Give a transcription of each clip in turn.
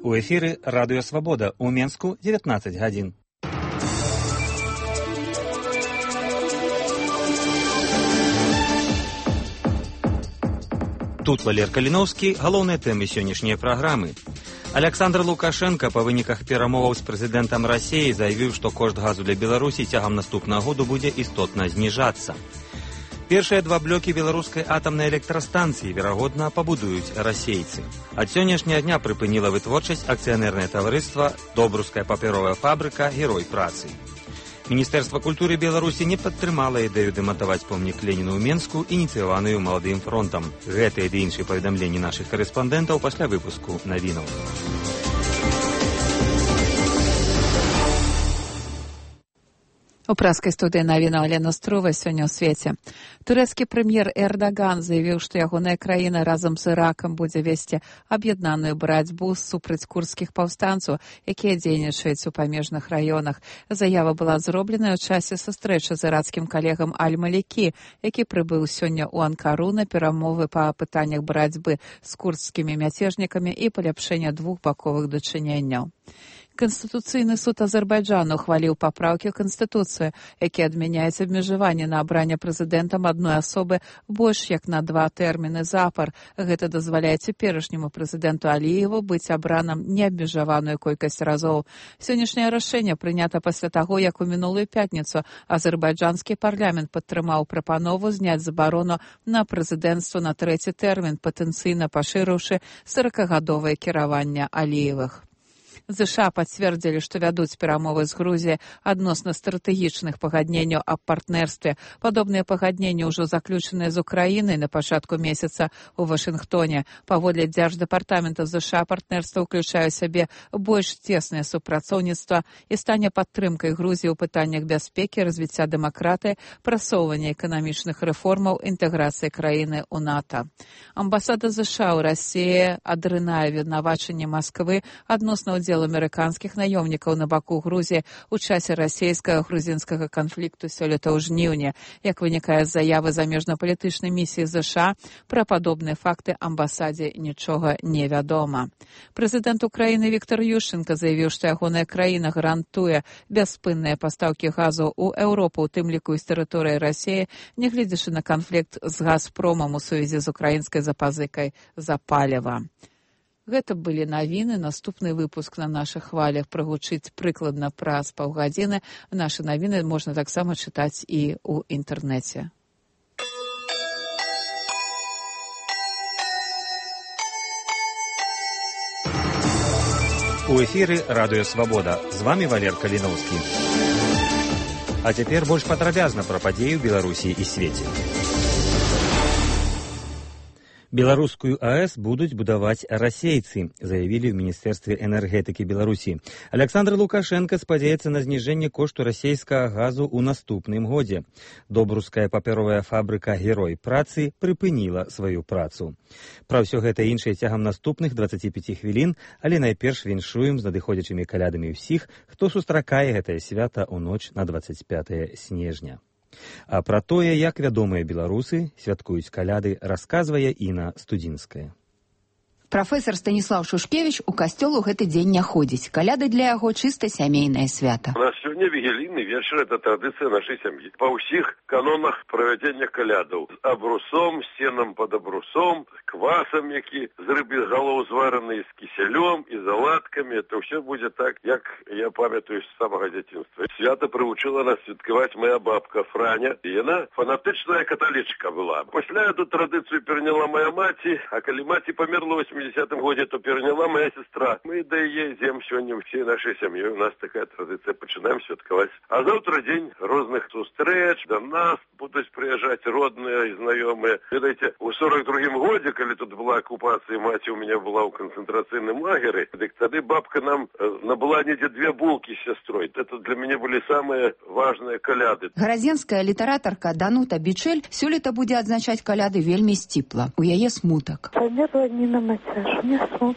У эфіры Радыё Свабода ў Менску 19 гадзін. Тут Валер Каліноўскі, галоўныя тэмы сённяшняй праграмы. Александр Лукашенко па выніках перамоваў з прэзідэнтам Расіі заявіў, што кошт газу для Беларусі цягам наступнага году будзе істотна зніжацца. Першыя два блокі беларускай атамнай электрастанцыі, верагодна, пабудуюць расейцы. Ад сённяшняга дня прыпыніла вытворчасць акцыянернае таварыства «Добруская папяровая фабрыка. Герой працы». Міністэрства культуры Беларусі не падтрымала ідэю дэмантаваць помнік Леніну ў Менску, ініцыяваную маладым фронтам. Гэтыя ды іншыя паведамленні нашых карэспандэнтаў пасля выпуску навінаў. У праскай студыі навіна Алена Струва сёння ў свеце. Турэцкі прэм'ер Эрдаган заявіў, што ягоная краіна разам з Іракам будзе весці аб'яднаную барацьбу супраць курдскіх паўстанцаў, якія дзейнічаюць у памежных раёнах. Заява была зроблена ў часе сустрэчы з ірацкім калегам Аль-Малікі, які прыбыў сёння ў Анкару на перамовы па пытаннях барацьбы з курдскімі мяцежнікамі і паляпшэння двухбаковых дачыненняў. Канстытуцыйны суд Азербайджану ухваліў папраўкі ў Канстытуцыю, якія адмяняюць абмежаванне на абранне прэзідэнтам адной асобы больш як на 2 тэрміны запар. Гэта дазваляе цяперашняму прэзідэнту Аліеву быць абраным неабмежаваную колькасць разоў. Сённяшняе рашэнне прынята пасля таго, як у мінулую пятніцу азербайджанскі парламент падтрымаў прапанову зняць забарону на прэзідэнцтва на 3-й тэрмін, патэнцыйна пашырыўшы 40-гадовае кіраванне Аліевых. ЗША пацвердзілі, што вядуць перамовы з Грузіяй адносна стратэгічных пагадненняў аб партнерстве. Падобныя пагадненні ўжо заключаныя з Украінай на пачатку месяца ў Вашынгтоне. Паводле дзярждэпартамента ЗША партнерства ўключае ў сябе больш цеснае супрацоўніцтва і стане падтрымкай Грузіі ў пытаннях бяспекі, развіцця дэмакратыі, прасоўвання эканамічных рэформаў, інтэграцыі краіны ў НАТО. Амбасада ЗША ў Расіі адрынае вінавачанне Масквы адносна ўдзелу амерыканскіх наёмнікаў на баку Грузіі ў часе расійска-грузінскага канфлікту сёлета ў жніўні. Як вынікае з заявы замежнапалітычнай місіі ЗША, пра падобныя факты амбасадзе нічога не вядома. Прэзідэнт Украіны Віктор Ющэнка заявіў, што ягоная краіна гарантуе бясспынныя пастаўкі газу ў Еўропу, у тым ліку і з тэрыторыі Расіі, нягледзячы на канфлікт з Газпромам у сувязі з украінскай запазыкай за паліва. Гэта былі навіны. Наступны выпуск на нашых хвалях прагучыць прыкладна праз паўгадзіны. Нашы навіны можна таксама чытаць і ў інтэрнэце. У эфіры Радыё Свабода. З вамі Валер Каліноўскі. А цяпер больш падрабязна пра падзеі ў Беларусі і свеце. Беларускую АЭС будуць будаваць расейцы, заявілі ў Міністэрстве энергетыкі Беларусі. Александр Лукашенко спадзяецца на зніжэнне кошту расейскага газу ў наступным годзе. Добруская папяровая фабрыка «Герой працы» прыпыніла сваю працу. Пра ўсё гэта іншае цягам наступных 25 хвілін, але найперш віншуем з надыходзячымі калядамі ўсіх, хто сустракае гэтае свята ў ноч на 25 снежня. А пра тое, як вядомыя беларусы святкуюць каляды, расказвае Інна Студзінская. Прафесор Станіслаў Шушкевіч у касцёл у гэты дзень не ходзіць. Каляды для яго чыста сямейнае свята. У нас сёння вігілійны вечар, это традыцыя нашай сям'і. Па ўсіх канонах правядзення калядаў. З абрусом, сенам пад абрусом, квасам, які з рыбы галоў звараны, з кісялём і заладкамі. Это ўсё будзе так, як я памятаю з самага дзяцінства. Свята прывучыла нас святкаваць моя бабка Франя. І яна фанатычная каталічка была. Пасля эту традыцыю пераняла моя маці, а калі маці памерла 80-м годзе, то пераняла моя сестра. Мы да яе ідзем сёння ўсей нашай сям'ёй. У нас такая традыцыя. Пачынаем святкаваць. А заўтра дзень розных сустрэч. Да нас будуць прыязджаць родныя і знаёмыя. Ведаеце, у 42-м годзе, калі тут была акупацыя, маці у мяне была ў канцэнтрацыйным лагеры, дык тады бабка нам набыла недзе 2 булкі з сястрой. Это для мяне былі самыя важныя каляды. Гарадзенская літаратарка Данута Бичель сёлета будзе адзначаць каляды вельмі сціпла. У яе смутак. Памерла Ніна Мацяш, мне смутак.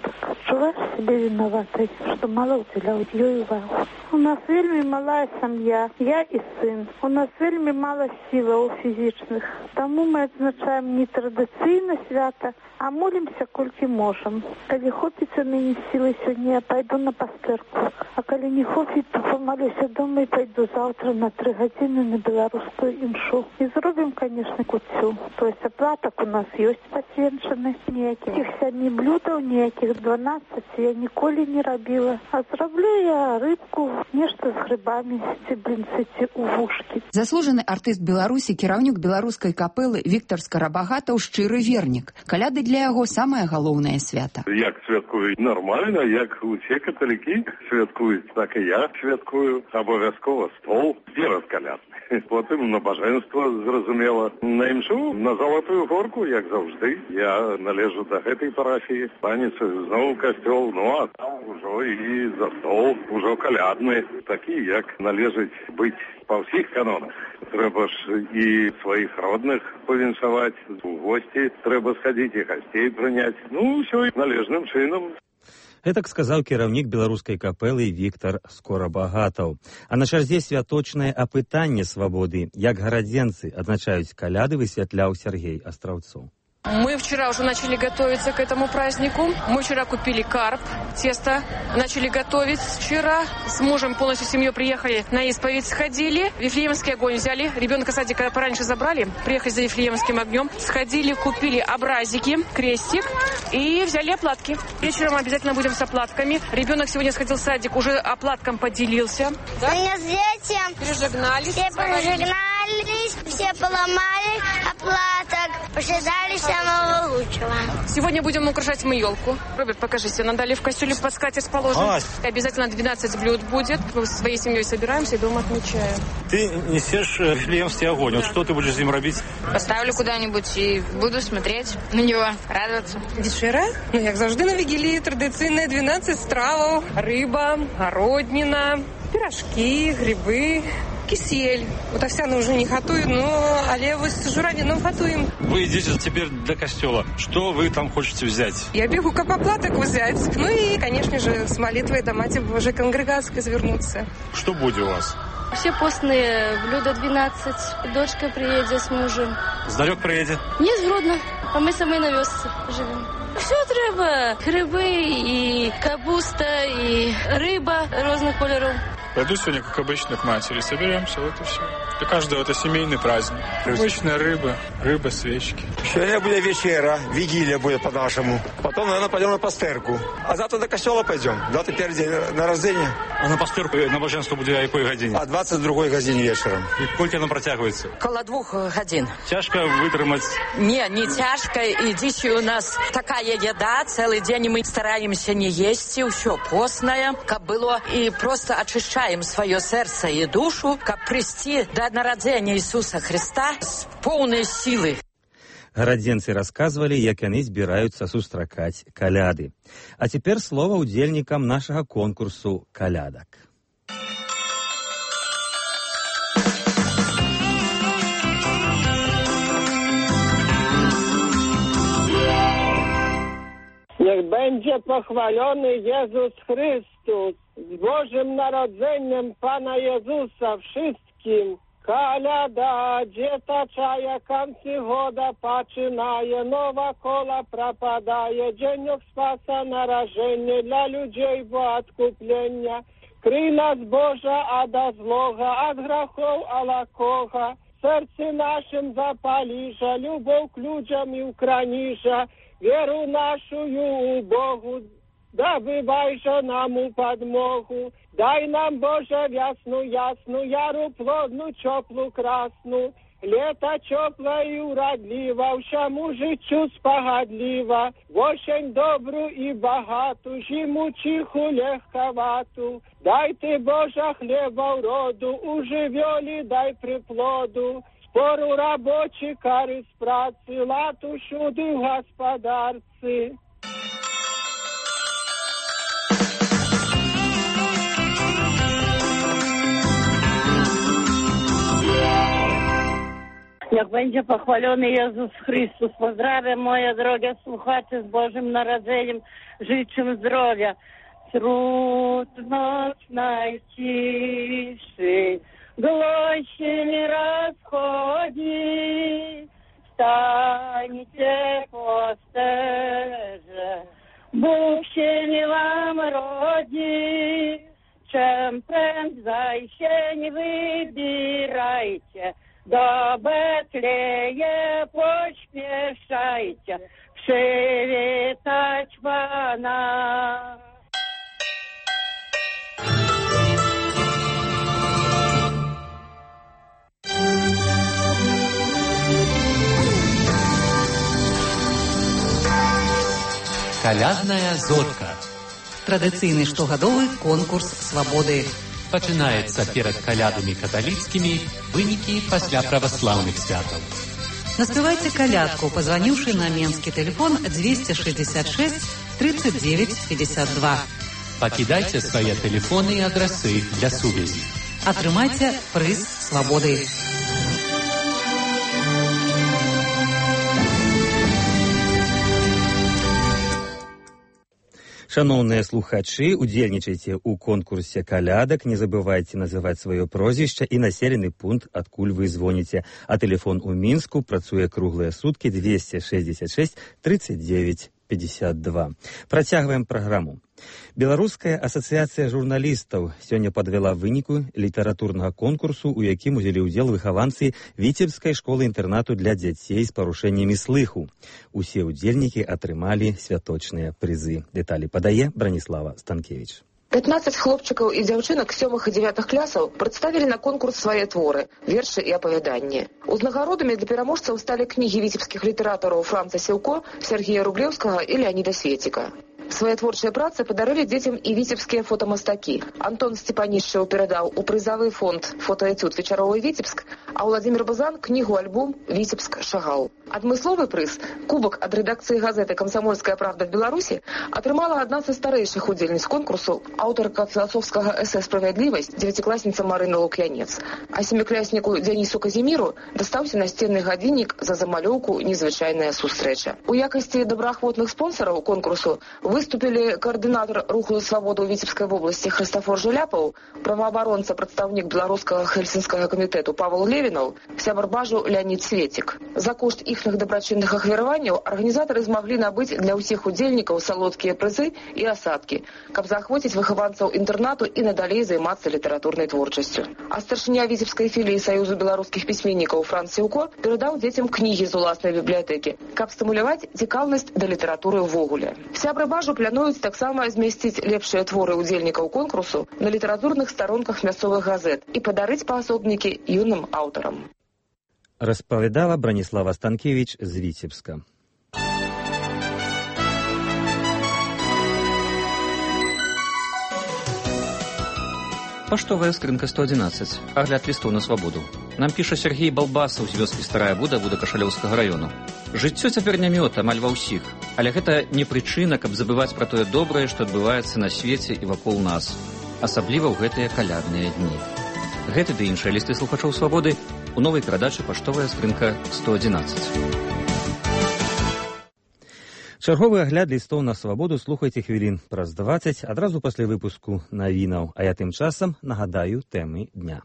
адчуваеш сябе вінаватай, што мала ўдзяляў ёй увагу. У нас вельмі малая сям'я, я і сын. У нас вельмі мала сілаў фізічных. Таму мы адзначаем не традыцыйна свята, а молімся колькі можам. Калі хопіць у мяне сілы сёння, я пайду на пастырку. А калі не хопіць, то помалюся дома і пайду заўтра на 3 гадзіны на беларускую імшу. І зробім, канешне, куццю. То есть аплатак у нас ёсць пасвенчаны. Ніякіх 7 блюдаў, ніякіх 12 я ніколі не рабіла. А зраблю я рыбку, нешта з грыбамі, ці блінцы, ці увушкі. Заслужаны артыст Беларусі, кіраўнік беларускай капэлы Віктар Скарабагатаў шчыры вернік. Каляды для яго самае галоўнае свята. Як святкуюць? Нормально, як усе каталікі святкуюць, так і я святкую. Абавязкова стол, збераз калядны. Потым набажэнства, зразумела, на імшу, на Залатую горку, як заўжды. Я належу да гэтай парафіі. Паніца, зноў касцёл, ну а там ужо і за стол, ужо калядны, такі, як належыць быць па ўсіх канонах. Трэба ж і сваіх родных павіншаваць, у госці трэба схадзіць і гасцей прыняць. Ну, ўсё належным чынам. Гэтак сказаў кіраўнік беларускай капэлы Віктар Скорабагатаў. А на чарзе святочнае апытанне свабоды, як гарадзенцы адзначаюць каляды, высвятляў Сергей Астраўцоў. Мы вчера уже начали готовиться к этому празднику. Мы вчера купили карп, тесто, начали готовить вчера. С мужем полностью семьей приехали на исповедь, сходили. Вифлеемский огонь взяли. Ребенка садика пораньше забрали. Приехали за Вифлеемским огнем. Сходили, купили образики, крестик и взяли оплатки. Вечером обязательно будем с оплатками. Ребенок сегодня сходил в садик, уже оплатком поделился. Да? Мы с детям Пережигнались. Все пережигнались, все поломали оплаток. Пожидали самого лучшего. Сегодня будем украшать мы елку. Роберт, покажите, надали в костюле под скатерть положим. Обязательно 12 блюд будет. Мы со своей семьей собираемся и дома отмечаем. Ты несешь Вифлеемский огонь. Вот что ты будешь с ним робить? Поставлю куда-нибудь и буду смотреть на него, радоваться. Вечера? Ну, як завжди на вігілії, традиційне 12 стравов. Риба, городнина, пирожки, грибы, кисель. Вот овсяную уже не готовим, но але с журавином готовим. Вы идете теперь до костела. Что вы там хотите взять? Я бегу как оплаток взять. Ну и, конечно же, с молитвой до Матери Божией конгрегации завернуться. Что будет у вас? Все постные блюда 12. Дочка приедет с мужем. Здарек приедет? Не з Гродно, а мы самі на вёсці живем. Все треба. Гриби, и капуста, и рыба разных кольоров. Пойду сегодня, как обычно, к матери. Соберемся, вот и все. Для каждого это семейный праздник. Обычная рыба, свечки. Сегодня будет вечера, вигилия будет по-нашему. Потом, наверное, пойдем на пастырку. А завтра до костела пойдем. Завтра первый день на рождение. А на пастырку набоженство будет о якой године? О 22 године вечером. И кольки оно протягивается? Около 2 годин. Тяжко вытримать? Не тяжко. И здесь у нас такая еда. Целый день мы стараемся не есть. Все постное, как было. И просто очищаем свое сердце и душу, как прийти до народзення Ісуса Христа з поўнай сілы. Гарадзенцы расказвалі, як яны збіраюцца сустракаць каляды. А цяпер слова ўдзельнікам нашага конкурсу калядак. Niech będzie pochwalony Jezus Chrystus z Bożym Narodzeniem Pana Jezusa wszystkim. Каляда, деточая, концы года починає, нова кола пропадає, денек спаса нарождення для людей во откуплення. Крий нас, Боже, ада злога, от грехов алакога, серце нашим запаліжа, любов к людям і укранижа, веру нашую у Богу, да выбай же нам у подмогу. Дай нам, Боже, весну ясну, яру плодну, теплу, красну. Лето теплое и уродливо, всему життю спогадлива. Осень добру и богату, зиму тиху, легковату. Дай ты, Боже, хлеба уроду, у живёлі дай приплоду. Спору рабочий, користь праці, лад усюди в господарці. Niech będzie pochwalony Jezus Chrystus. Pozdrawiam moje drogie słuchacze z Bożym Narodzeniem. Życzę zdrowia. Wśród noc najciszy глось не расходи. Stańcie posterze, Bóg się nie wam rodzi. Czym prędzej się nie wybierajcie, do Betleje pośpieszajcie, przywitać Pana. Калядная зорка. Традыцыйны штогадовы конкурс свабоды. Пачынаецца перад калядамі каталіцкімі, вынікі пасля праваслаўных святаў. Наспявайце калядку, пазваніўшы на менскі тэлефон 266 39 52. Пакідайце свае тэлефоны і адрасы для сувязі. Атрымайце прыз свабоды. Шановныя слухачы, удзельнічайце ў конкурсе калядак, не забывайце называць сваё прозвішча і населены пункт, адкуль вы звоніце. А тэлефон у Мінску працуе круглыя суткі 266 39 52. Працягваем праграму. Беларуская асацыяцыя журналістаў сёння падвяла выніку літаратурнага конкурсу, у якім узялі ўдзел выхаванцы Віцебскай школы-інтэрнату для дзяцей з парушэннямі слыху. Усе ўдзельнікі атрымалі святочныя прызы. Дэталі падае Браніслава Станкевіч. 15 хлопчыкаў і дзяўчынак 7 і 9 класаў прадставілі на конкурс свае творы, вершы і апавяданні. Узнагародамі для пераможцаў сталі кнігі віцебскіх літаратараў Франца Сеўко, Сергія Рублеўскага і Леаніда Светціка. Свае творчыя працы падарылі дзецям і віцебскія фотамастакі. Антон Степанішчаў перадаў у прызавы фонд фотоэтюд «Вечаровы Віцебск», а Владзімір Базан кнігу-альбом «Віцебск Шагал». Адмысловы прыз, кубак ад рэдакцыі газеты «Камсамольская правда» в Беларусі, атрымала адна са старэйшых удзельніц конкурсу, аўтарка філасофскага эсэ «Справядлівасць», 9-класніца Марына Лук'янец. А 7-клясніку Дзянісу Казіміру дастаўся насценны гадзіннік за замалёўку «Незвычайная сустрэча». У якасці добраахвотных спонсараў конкурсу выступілі координатор руху «Свобода» ў Віцебскай вобласці Хрыстафор Жуляпаў, праваабаронца, прадстаўнік беларускага хельсінскага камітэту Павел Левінаў, сябар бажу Леанід Светцік. За кошт іхных дабрачынных ахвяраванняў арганізатары змаглі набыць для ўсіх удзельнікаў салодкія прызы і асадкі, каб заахвоціць выхаванцаў інтэрнату і надалей займацца літаратурнай творчасцю. А старшыня Віцебскай філіі Саюзу беларускіх пісьменнікаў Франц Сеўко перадаў дзецям кнігі з уласнай бібліятэкі, каб стымуляваць цікаўнасць да літаратуры ўвогуле. Сябры бажу плануюць таксама змясціць лепшыя творы ўдзельнікаў конкурсу на літаратурных старонках мясцовых газет і падарыць паасобнікі юным аўтарам. Распавядала Браніслава Станкевіч з Віцебска. Паштовая скрынка 111. Агляд лістоў на свабоду. Нам піша Сергей Балбасаў з вёскі Старая Буда Кашалёўскага раёну. Жыццё цяпер не мёд, амаль ва ўсіх. Але гэта не прычына, каб забываць пра тое добрае, што адбываецца на свеце і вакол нас. Асабліва ў гэтыя калядныя дні. Гэты ды іншыя лісты слухачоў свабоды у новай перадачы «Паштовая скрынка 111». Чарговы агляд лістоў на свабоду слухайце хвілін праз 20 адразу пасля выпуску навінаў, а я тым часам нагадаю тэмы дня.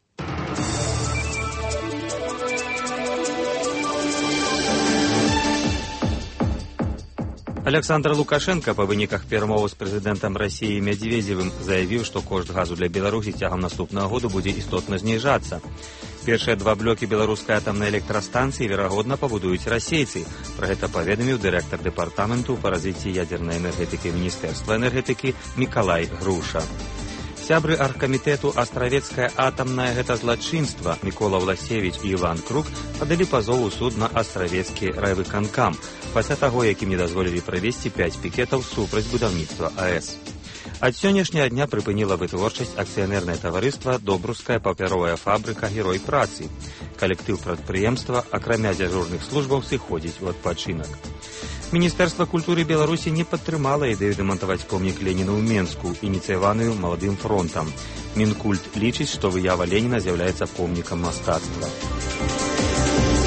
Александр Лукашенко па выніках перамоваў з прэзідэнтам Расіі Медведзевым заявіў, што кошт газу для Беларусі цягам наступнага году будзе істотна зніжацца. Першыя два блокі беларускай атамнай электрастанцыі, верагодна, пабудуюць расейцы. Пра гэта паведаміў дырэктар дэпартаменту па развіцці ядзернай энергетыкі Міністэрства энергетыкі Мікалай Груша. Сябры аргкамітэту «Астравецкая атамная гэта злачынства» Мікола Власевіч і Іван Крук падалі пазов у суд на Астравецкі райвыканкам пасля таго, якім не дазволілі правесці 5 пікетаў супраць будаўніцтва АЭС. Ад сённяшняга дня прыпыніла вытворчасць акцыянернае таварыства «Добруская папяровая фабрыка Герой працы». Калектыў прадпрыемства, акрамя дзяжурных службаў, сыходзіць у адпачынак. Міністэрства культуры Беларусі не падтрымала ідэю дэмантаваць помнік Леніна ў Менску, ініцыяваную Маладым фронтам. Мінкульт лічыць, што выява Леніна з'яўляецца помнікам мастацтва.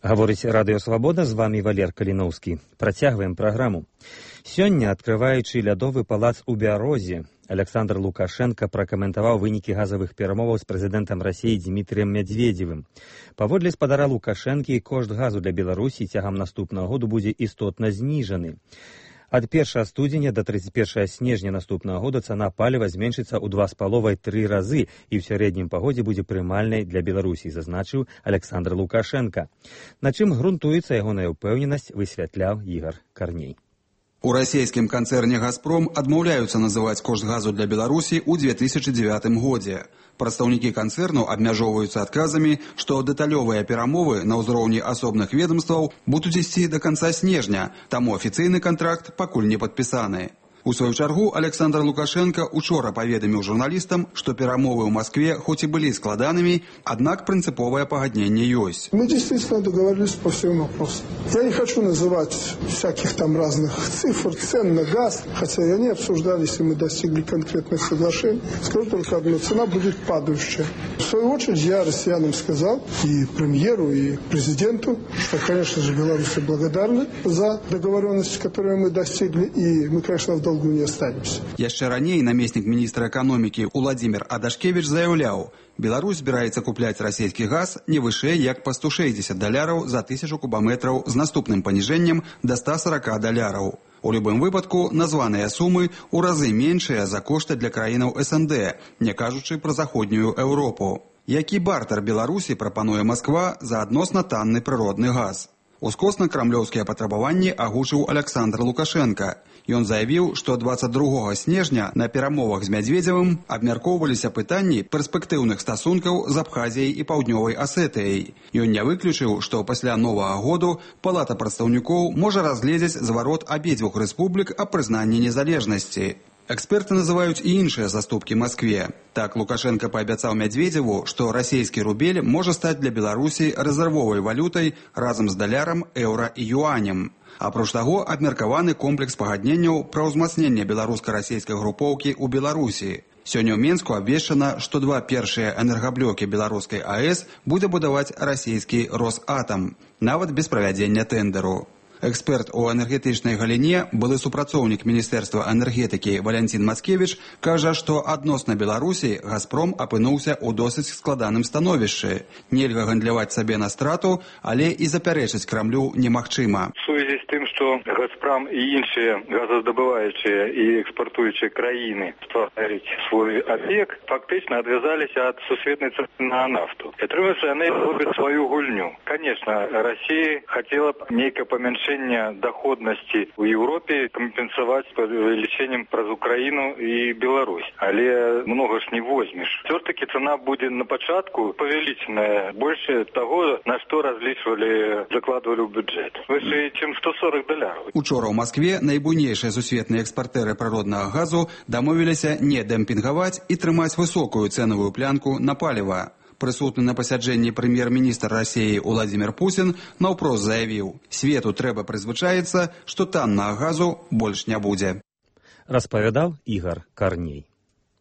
Гаворыць Радыё Свабода, з вамі Валер Каліноўскі. Працягваем праграму. Сёння, адкрываючы лядовы палац у Бярозе, Александр Лукашенко пракаментаваў вынікі газавых перамоваў з прэзідэнтам Расіі Дмітрыем Мядзведзевым. Паводле спадара Лукашэнкі, кошт газу для Беларусі цягам наступнага году будзе істотна зніжаны. Ад 1 студзеня до 31 снежня наступнага года цана паліва зменшыцца ў 2,5-3 разы і ў сярэднім па годзе будзе прымальнай для Беларусі, зазначыў Александр Лукашенко. На чым грунтуецца ягоная ўпэўненасць, высвятляў Ігор Карней. У расійскім канцэрне «Газпром» адмаўляюцца называць кошт газу для Беларусі ў 2009 годзе. Прадстаўнікі канцэрну абмяжоўваюцца адказамі, што дэталёвыя перамовы на ўзроўні асобных ведомстваў будуць ісці да канца снежня, таму афіцыйны кантракт пакуль не падпісаны. У сваю чаргу Александр Лукашенко учора паведаміў журналістам, што перамовы ў Москве хоць і былі складанымі, аднак прынцыповае пагадненне ёсць. Мы действительно договорились по всем вопросам. Я не хочу называть всяких там разных цифр, цен на газ, хотя и они обсуждались, и мы достигли конкретных соглашений. Скажу только одно, цена будет падающая. В свою очередь я россиянам сказал, и премьеру, и президенту, что, конечно же, белорусы благодарны за договоренности, которые мы достигли, и мы, конечно, в долгу не останемся. Яшчэ раней намеснік міністра эканомікі Уладзімір Адашкевіч заяўляў, Беларусь збіраецца купляць расійскі газ не вышэй як па $160 за 1000 кубаметраў з наступным паніжэннем да $140. У любым выпадку названыя сумы ў разы меншыя за кошты для краінаў СНД, не кажучы пра заходнюю Еўропу. Які бартэр Беларусі прапануе Масква за адносна танны прыродны газ? Ускосна-крамлёўскія патрабаванні агучыў Александр Лукашенко. Ён заявіў, што 22 снежня на перамовах з Мядзведзевым абмяркоўваліся пытанні перспектыўных стасункаў з Абхазіяй і Паўднёвай Асетыяй. Ён не выключыў, што пасля новага году Палата прадстаўнікоў можа разгледзець зварот абедзвюх рэспублік аб прызнанні незалежнасці. Эксперты называюць і іншыя заступкі Маскве. Так Лукашенко паабяцаў Мядзведзеву, што расійскі рубель можа стаць для Беларусі рэзервовай валютай разам з далярам, еўра і юанем. Апроч таго, абмеркаваны комплекс пагадненняў пра ўзмацненне беларуска-расійскай групоўкі ў Беларусі. Сёння ў Менску абвешчана, што 2 першыя энергаблёкі беларускай АЭС будзе будаваць расійскі Росатам, нават без правядзення тэндэру. Эксперт у энергетычнай галіне, былы супрацоўнік Міністэрства энергетыкі Валянцін Мацкевіч, кажа, што адносна Беларусі «Газпром» апынуўся ў досыць складаным становішчы. Нельга гандляваць сабе на страту, але і запярэчыць Крамлю немагчыма. В связи з тым, што «Газпром» і іншыя газаздабываючыя і экспартуючыя краіны ствараюць свой АПЕК, фактычна адвязаліся ад сусветнай цэны на нафту. І атрымліваецца, яны робяць сваю гульню. Конечно, Расія хацела б нейкае памяншэнне доходности в Европе компенсовать с увеличением праз Украину и Беларусь. Але много ж не возьмешь. Все-таки цена будет на початку повеличенная больше того, на что различивали, закладывали в бюджет. Выше, чем $140. Учора ў Маскве найбуйнейшыя сусветныя экспартэры прыроднага газу дамовіліся не дэмпінгаваць і трымаць высокую цэнавую плянку на паліва. Прысутны на пасяджэнні прэм'ер-міністр Расіі Уладзімір Путін наўпрост заявіў, свету трэба прызвычаіцца, што таннага газу больш не будзе. Распавядаў Ігор Карней.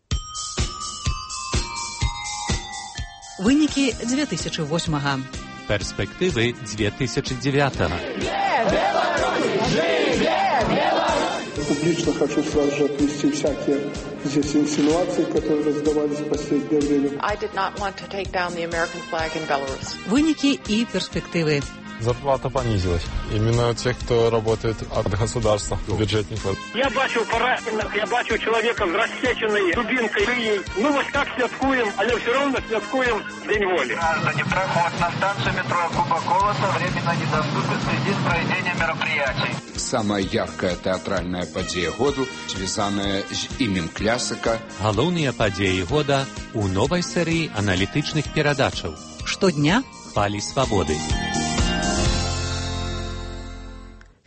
Вынікі 2008-га. Перспектывы 2009-га. Публично хочу сразу же отвести всякие здесь инсинуации, которые раздавались в последнее время. Вынікі і перспектывы. Зарплата понизилась. Именно тех, кто работает от государства, бюджетников. Я бачу поранених, я бачу чоловіка з розсеченою дубинкою. Ну ось так святкуємо, але все равно святкуємо День волі. Граждане, проход на станцию метро Куба-Колоса временно недоступен в связи с проведением мероприятий. Самая яркая театральная падзея году, связанная з імем клясыка. Галоўныя падзеі года у новай серыі аналітычных перадачаў. Штодня Хвалі свабоды.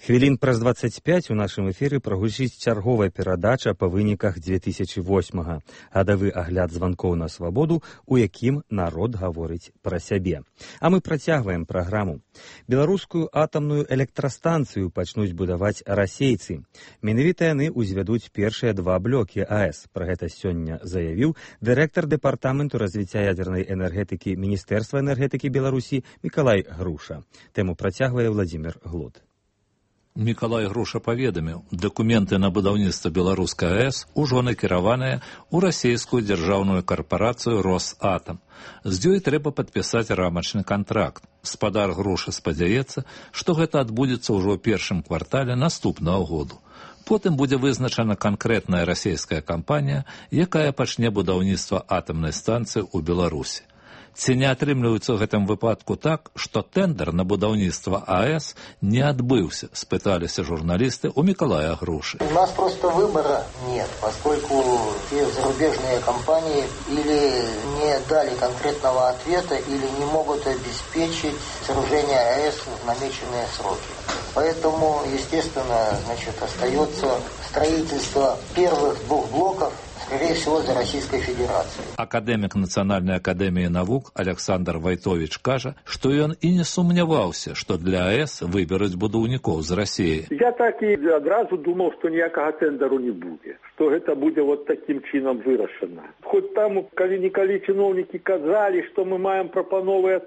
Хвілін праз 25 у нашым эфіры прагучыць чарговая перадача па выніках 2008-га. Гадавы агляд званкоў на свабоду, у якім народ гаворыць пра сябе. А мы працягваем праграму. Беларускую атамную электрастанцыю пачнуць будаваць расейцы. Менавіта яны ўзвядуць першыя 2 блокі АЭС. Пра гэта сёння заявіў дырэктар дэпартаменту развіцця ядзернай энергетыкі Міністэрства энергетыкі Беларусі Мікалай Груша. Тэму працягвае Владзімір Глод. Мікалай Груша паведаміў, дакументы на будаўніцтва беларускай АЭС ужо накіраваныя ў расійскую дзяржаўную карпарацыю «Росатам». З ёй трэба падпісаць рамачны кантракт. Спадар Груша спадзяецца, што гэта адбудзецца ўжо ў першым квартале наступнага году. Потым будзе вызначана канкрэтная расійская кампанія, якая пачне будаўніцтва атамнай станцыі ў Беларусі. Ці не атрымліваецца ў гэтым выпадку так, што тэндэр на будаўніцтва АЭС не адбыўся, спыталіся журналисты у Миколая Груши. У нас просто выбора нет, поскольку те зарубежные компании или не дали конкретного ответа, или не могут обеспечить сооружение АЭС в намеченные сроки. Поэтому, естественно, остается строительство первых 2 блоков, скорее всего, за Российской Федерацией. Академик Национальной академии наук Александр Войтович кажа, что он и не сумняваўся, что для АЭС выберуць будаўнікоў з России. Я так и одразу думал, что никакого тендеру не будет, что это будет вот таким чином вырашено. Хоть там, коли чиновники казали, что мы маем пропановы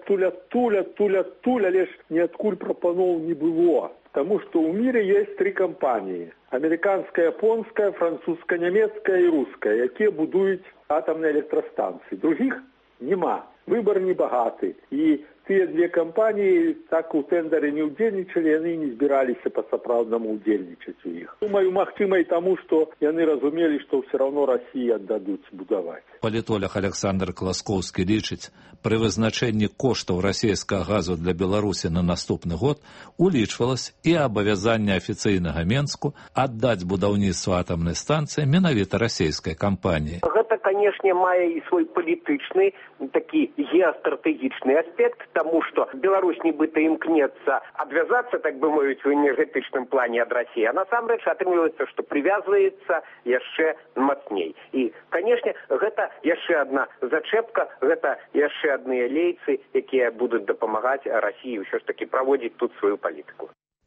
туля, лишь ниоткуль пропанов не было. Потому что в мире есть 3 компании. Американская, японская, французско-немецкая и русская, які будують атомні електростанції. Других нема. Вибор небагатий. І ці 2 компанії так у тендері не удельничали, вони не збиралися по-справдному удельничать у їх. Думаю, магчимо і тому, що вони розуміли, що все одно Росії віддадуть будувати. Палітолог Александр Класкоўскі лічыць, при вызначэнні коштаў расійскага газу для Беларусі на наступны год улічвалось і абавязанне афіцыйнага Менску аддаць будаўніцтва атамнай станцыі менавіта расійскай кампаніі. Гэта, канешне, мае і свой палітычны, такі геастратэгічны аспект, тому что Беларусь нібыта імкнецца адвязацца, так бы мовіць, у энергетычным плане ад России, а насамрэч атрымліваецца, што прывязваецца яшчэ мацней. І, канешне, гэта яшчэ одна зачэпка, гэта яшчэ адныя лейцы, якія будуць дапамагаць России ўсё ж таки праводзіць тут сваю палітыку.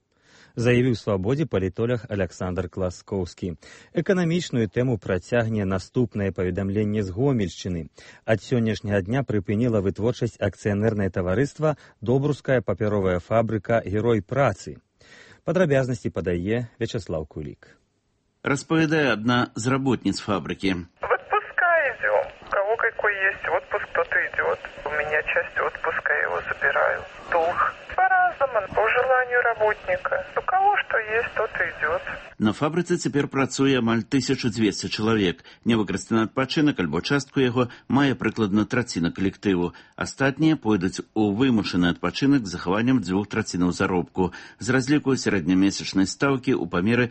Заявіў свабодзе палітолог Александр Класкоўскі. Эканамічную тэму працягне наступнае паведамленне з Гомельшчыны. Ад сённяшняга дня прыпыніла вытворчасць акцыянернае таварыства «Добруская папяровая фабрыка «Герой працы». Падрабязнасці падае Вячеслав Кулик. Распавядае одна з работниц фабрики. В отпуска идем. У кого какой есть отпуск, тот и идет. У меня часть отпуска, я его забираю. Долг. По-разному, по желанию работника. У кого что есть, тот и идет. На фабрыцы цяпер працуе амаль 1200 чалавек. Невыкарыстаны адпачынак альбо частку яго мае прыкладна траціна калектыву. Астатнія пойдуць у вымушаны адпачынак з захаваннем 2/3 заробку з разліку сярэднямесячнай стаўкі ў памеры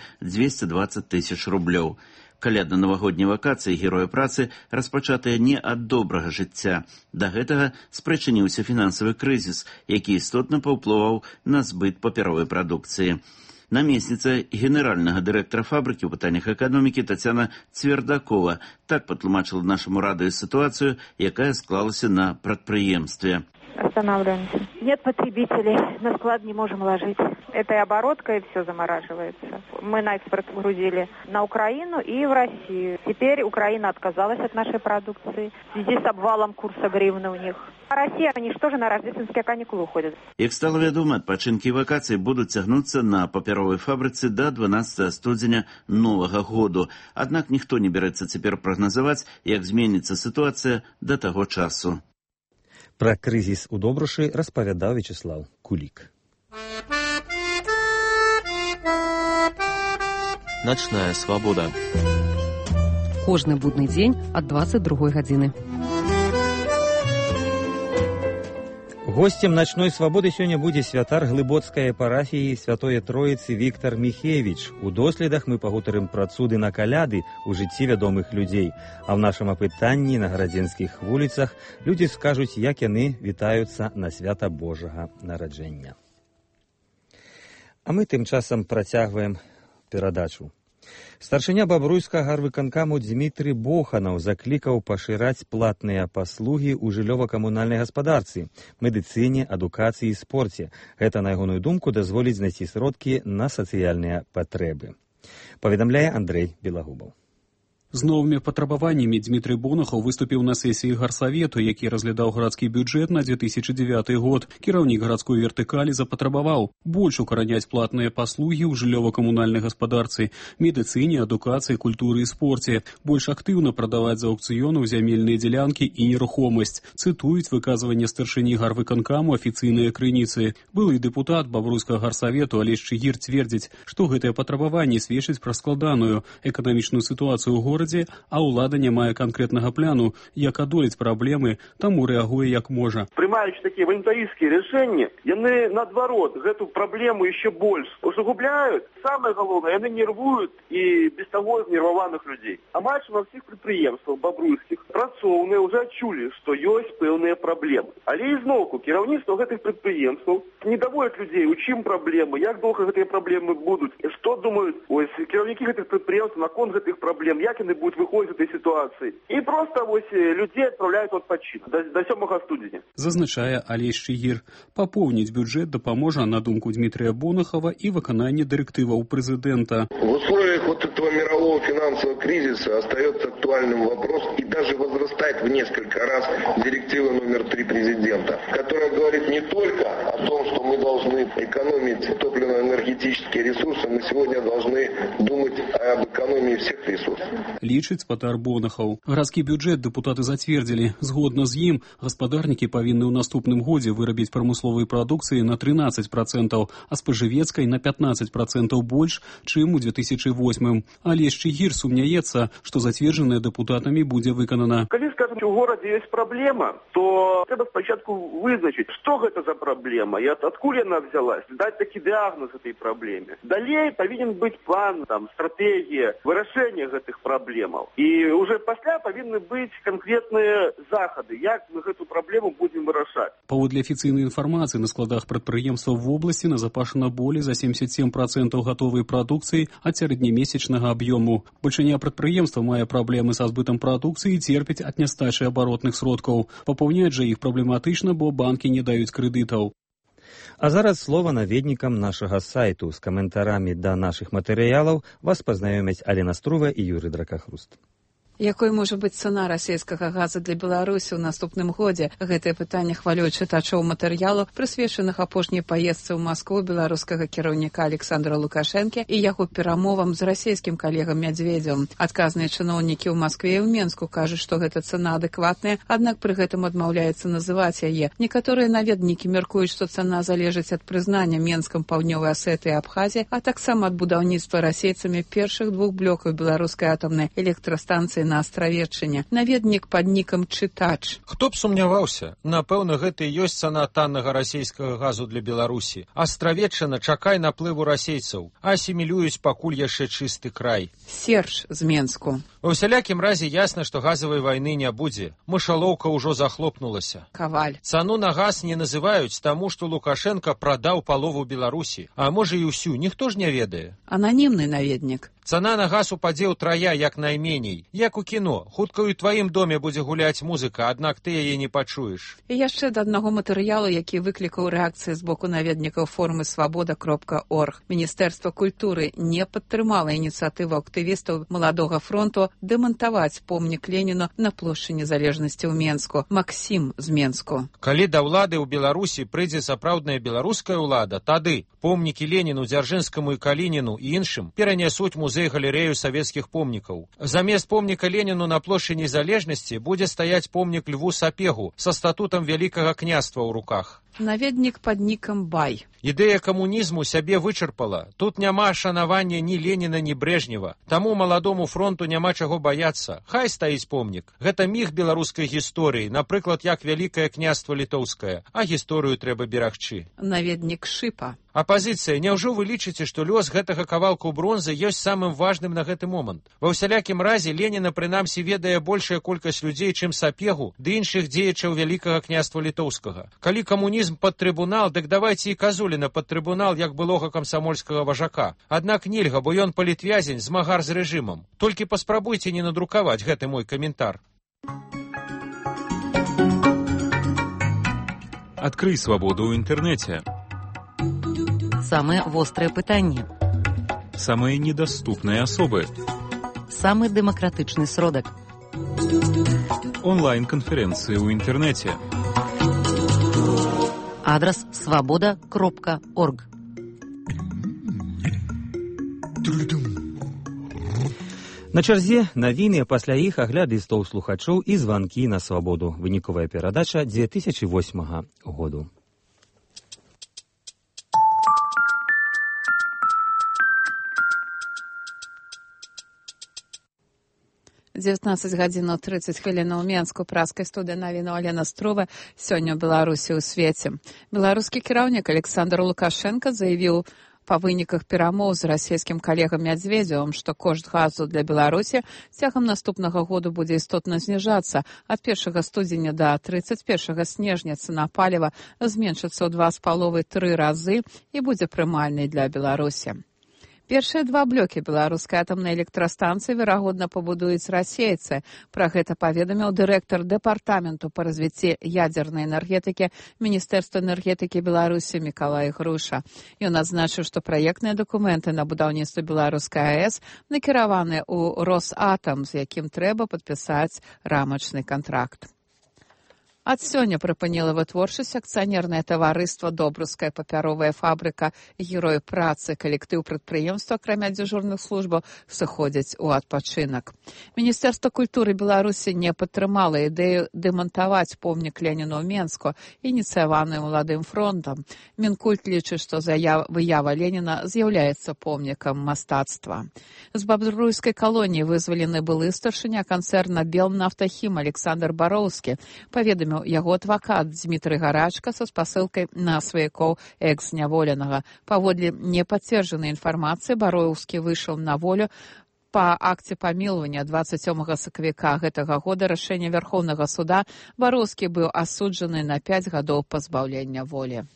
220 000 рублёў. Калядна-навагоднія вакацыі героя працы распачатыя не ад добрага жыцця. Да гэтага спрычыніўся фінансавы крызіс, які істотна паўплываў на збыт папяровай прадукцыі. Намесніца генеральнага дырэктара фабрыкі ў пытаннях эканомікі Тацяна Цвердакова так патлумачыла нашаму радыё сітуацыю, якая склалася на прадпрыемстве. Останавливаемся. Нет потребителей, на склад не можем ложить. Это и оборотка, и все замораживается. Мы на экспорт грузили на Украину и в Россию. Теперь Украина отказалась от нашей продукции в связи с обвалом курса гривны у них. А Россия, они что же на рождественские каникулы уходят? Як стало вядома, адпачынкі і вакацыі будуць цягнуцца на папяровай фабрыцы да 12 студзеня новага году. Аднак ніхто не бярэцца цяпер прагназаваць, як зменіцца сітуацыя да таго часу. Пра крызіс у Добрушы распавядаў Вячеслав Кулик. Начная свабода. Кожны будны дзень ад 22 гадзіны. Гостем «Ночной свободы» сёння будзе святар глыбоцкай парафіі Святое Троіцы Віктор Міхевіч. У доследах мы пагутарым пра цуды на каляды ў жыцці вядомых людзей. А ў нашым апытанні на гарадзенскіх вуліцах людзі скажуць, як яны вітаюцца на свята Божага нараджэння. А мы тым часам працягваем перадачу. Старшыня бабруйскага гарвыканкаму Дмітрый Боханаў заклікаў пашыраць платныя паслугі ў жыллёва-камунальнай гаспадарцы, медыцыне, адукацыі і спорце. Гэта, на ягоную думку, дазволіць знайсці сродкі на сацыяльныя патрэбы. Паведамляе Андрэй Белагубаў. З новымі патрабаваннямі Дмітрый Бонахаў выступіў на сесіі гарсавету, які разглядаў гарадскі бюджэт на 2009 год. Кіраўнік гарадской вертыкалі запатрабаваў больш укараняць платныя паслугі ў жыллёва-камунальнай гаспадарцы, медыцыне, адукацыі, культуры і спорце, больш актыўна прадаваць з аўкцыёнаў зямельныя дзелянкі і нерухомасць. Цытуюць выказванне старшыні гарвыканкаму афіцыйныя крыніцы. Былы дэпутат бабруйскага гарсавету Алесь Чыгір цвердзіць, што гэтыя патрабаванні сведчаць пра складаную эканамічную сітуацыю ў горадзе, а ўлада не мае канкрэтнага пляну, як адолець праблемы, таму рэагуе як можа. Прымаючы такія валюнтарыйскія рашэнні, яны, наадварот, гэту праблему яшчэ больш усугубляюць. Самае галоўнае, яны нервуюць і без таго знерваваных людзей. Амаль на ўсіх прадпрыемствах бабруйскіх працоўныя ўжо адчулі, што ёсць пэўныя праблемы. Але ізноўку кіраўніцтва гэтых прадпрыемстваў не даводзяць людзей, у чым праблемы, як доўга гэтыя праблемы будуць, і што думаюць кіраўнікі гэтых прадпрыемстваў наконт гэтых праблем, як яны будут выходить из этой ситуации. И просто людей отправляют в отпочинок до 7 студеня. Зазначае Алесь Чыгір. Папоўніць бюджэт дапаможа, на думку Дмітрия Бонахова, и выкананне директиваў президента. В условиях этого мирового финансового кризиса остается актуальным вопрос и даже возрастает в несколько раз директива номер 3 президента, которая говорит не только о том, что мы должны экономить топливно-энергетические ресурсы, мы сегодня должны думать об экономии всех ресурсов. Лічыць спадар Бонахаў. Гарадскі бюджэт дэпутаты зацвердзілі. Згодна з ім, гаспадарнікі павінны ў наступным годзе вырабіць прамысловай прадукцыі на 13%, а спажывецкай на 15% больш, чым у 2008. Алесь Чыгір сумняецца, што зацверджанае дэпутатамі будзе выканана. Калі, скажем, у горадзе ёсць праблема, то трэба спачатку вызначыць, што гэта за праблема і адкуль яна взялась, даць такі дыягноз этой праблеме. Далей павінен быць план, стратэгія вырашэння гэтых праблемаў. І уже пасля павінны быць канкрэтныя захады, як мы гэту праблему будзем вырашаць. Паводле афіцыйнай інфармацыі, на складах прадпрыемстваў в обласці назапашана болей за 77% гатовай прадукцыі ад сярэднемесячнага аб'ёму. Бальшыня прадпрыемства мае праблемы са збытам прадукцыі і церпіць ад нястачы абаротных сродкаў. Папаўняць жа іх праблематычна, бо банкі не даюць крэдытаў. А зараз слова наведнікам нашага сайту. З каментарамі да нашых матэрыялаў вас пазнаёмяць Алена Струва і Юрый Дракахруст. Якой можа быць цана расійскага газа для Беларусі ў наступным годзе? Гэтае пытанне хвалюе чытачоў матэрыялу, прысвечаных апошняй паездцы ў Маскву беларускага кіраўніка Александра Лукашэнкі і яго перамовам з расійскім калегам Мядзведзевым. Адказныя чыноўнікі ў Маскве і ў Менску кажуць, што гэта цана адэкватная, аднак пры гэтым адмаўляецца называць яе. Некаторыя наведнікі мяркуюць, што цана залежыць ад прызнання Менскам Паўднёвай Асетыі і Абхазіі, а таксама ад будаўніцтва расейцамі першых двух блокаў беларускай атамнай электрастанцыі на Астравеччыне. Наведнік пад нікам Чытач. Хто б сумняваўся? Напэўна, гэта і ёсць цана таннага расійскага газу для Беларусі. Астравеччына чакай наплыву расейцаў. Асімілююць пакуль яшчэ чысты край. Серж з Менску. Ва ўсялякім разе ясна, што газавай вайны не будзе. Мышалоўка ўжо захлопнулася. Каваль. Цану на газ не называюць таму, што Лукашенка прадаў палову Беларусі. А можа і ўсю, ніхто ж не ведае. Ананімны наведнік. Цана на газ упадзе ўтрая, як найменей. Як у кіно. Хутка ў тваім доме будзе гуляць музыка, аднак ты яе не пачуеш. І яшчэ да аднаго матэрыялу, які выклікаў рэакцыі з боку наведнікаў форумы свабода.орг. Міністэрства культуры не падтрымала ініцыятыву актывістаў Маладога фронту дэмантаваць помнік Леніну на плошчы Незалежнасці ў Менску. Максім з Менску. Калі да ўлады ў Беларусі прыйдзе сапраўдная беларуская ўлада, тады помнікі Леніну, Дзяржынскаму і Калініну і іншым перанясуць музей-галерэю савецкіх помнікаў. Замест помніка Леніну на плошчы Незалежнасці будзе стаяць помнік Льву Сапегу са статутам Вялікага княства ў руках. Наведнік пад нікам Бай. Ідэя камунізму сябе вычарпала. Тут няма шанавання ні Леніна, ні Брэжнева. Таму маладому фронту няма чаго баяцца. Хай стаіць помнік. Гэта міг беларускай гісторыі, напрыклад, як Вялікае княства літоўскае. А гісторыю трэба берагчы. Наведнік Шыпа. Апазіцыя, няўжо вы лічыце, што лёс гэтага кавалку бронзы ёсць самым важным на гэты момант? Ва ўсялякім разе Леніна прынамсі ведае большая колькасць людзей, чым Сапегу ды іншых дзеячаў Вялікага княства літоўскага. Калі камунізм Камунізм пад трыбунал, дык давайце і Казуліна пад трыбунал, як былога камсамольскага важака. Аднак нельга, бо ён палітвязень, змагар з рэжымам. Толькі паспрабуйце не надрукаваць гэты мой каментар. Адкрый свабоду ў інтэрнэце. Самыя вострыя пытанні. Самыя недаступныя асобы. Самы дэмакратычны сродак. Онлайн-канферэнцыі ў інтэрнэце. Адрас свабода.орг. На чарзе навіны, пасля іх агляды стол слухачоў і званкі на свабоду. Выніковая перадача 2008 году. 19:30 ў Менску, праскай студыі навіны Алена Струва. Сёння ў Беларусі ў свеце. Беларускі кіраўнік Александр Лукашенко заявіў па выніках перамоў з расійскім калегам Мядзведзевым, што кошт газу для Беларусі цягам наступнага году будзе істотна зніжацца. Ад 1 студзеня да 31 снежня цана паліва зменшыцца ў 2,5-3 разы і будзе прымальнай для Беларусі. Першыя два блокі беларускай атамнай электрастанцыі, верагодна, пабудуюць расейцы. Пра гэта паведаміў дырэктар дэпартаменту па развіцці ядзернай энергетыкі Міністэрства энергетыкі Беларусі Мікалай Груша. Ён адзначыў, што праектныя дакументы на будаўніцтва беларускай АЭС накіраваны ў Росатам, з якім трэба падпісаць рамачны кантракт. Ад сёння прыпыніла вытворчасць акцыянернае таварыства «Добруская папяровая фабрыка», герой працы, калектыў прадпрыемства, акрамя дзяжурных службаў, сыходзяць у адпачынак. Міністэрства культуры Беларусі не падтрымала ідэю дэмантаваць помнік Леніну ў Менску, ініцыяваную Маладым фронтам. Мінкульт лічыць, што выява Леніна з'яўляецца помнікам мастацтва. З бабруйскай калоніі вызвалены былы старшыня канцэрна «Белнафтахім» Александр Бароўскі, паведаміў яго адвакат Дмітрый Гарачка са спасылкай на сваякоў экс-зняволенага. Паводле непацверджанай інфармацыі, Бароўскі выйшаў на волю па акце памілавання 27 сакавіка гэтага года. Рашэнне Вярхоўнага суда. Бароўскі быў асуджаны на 5 гадоў пазбаўлення волі.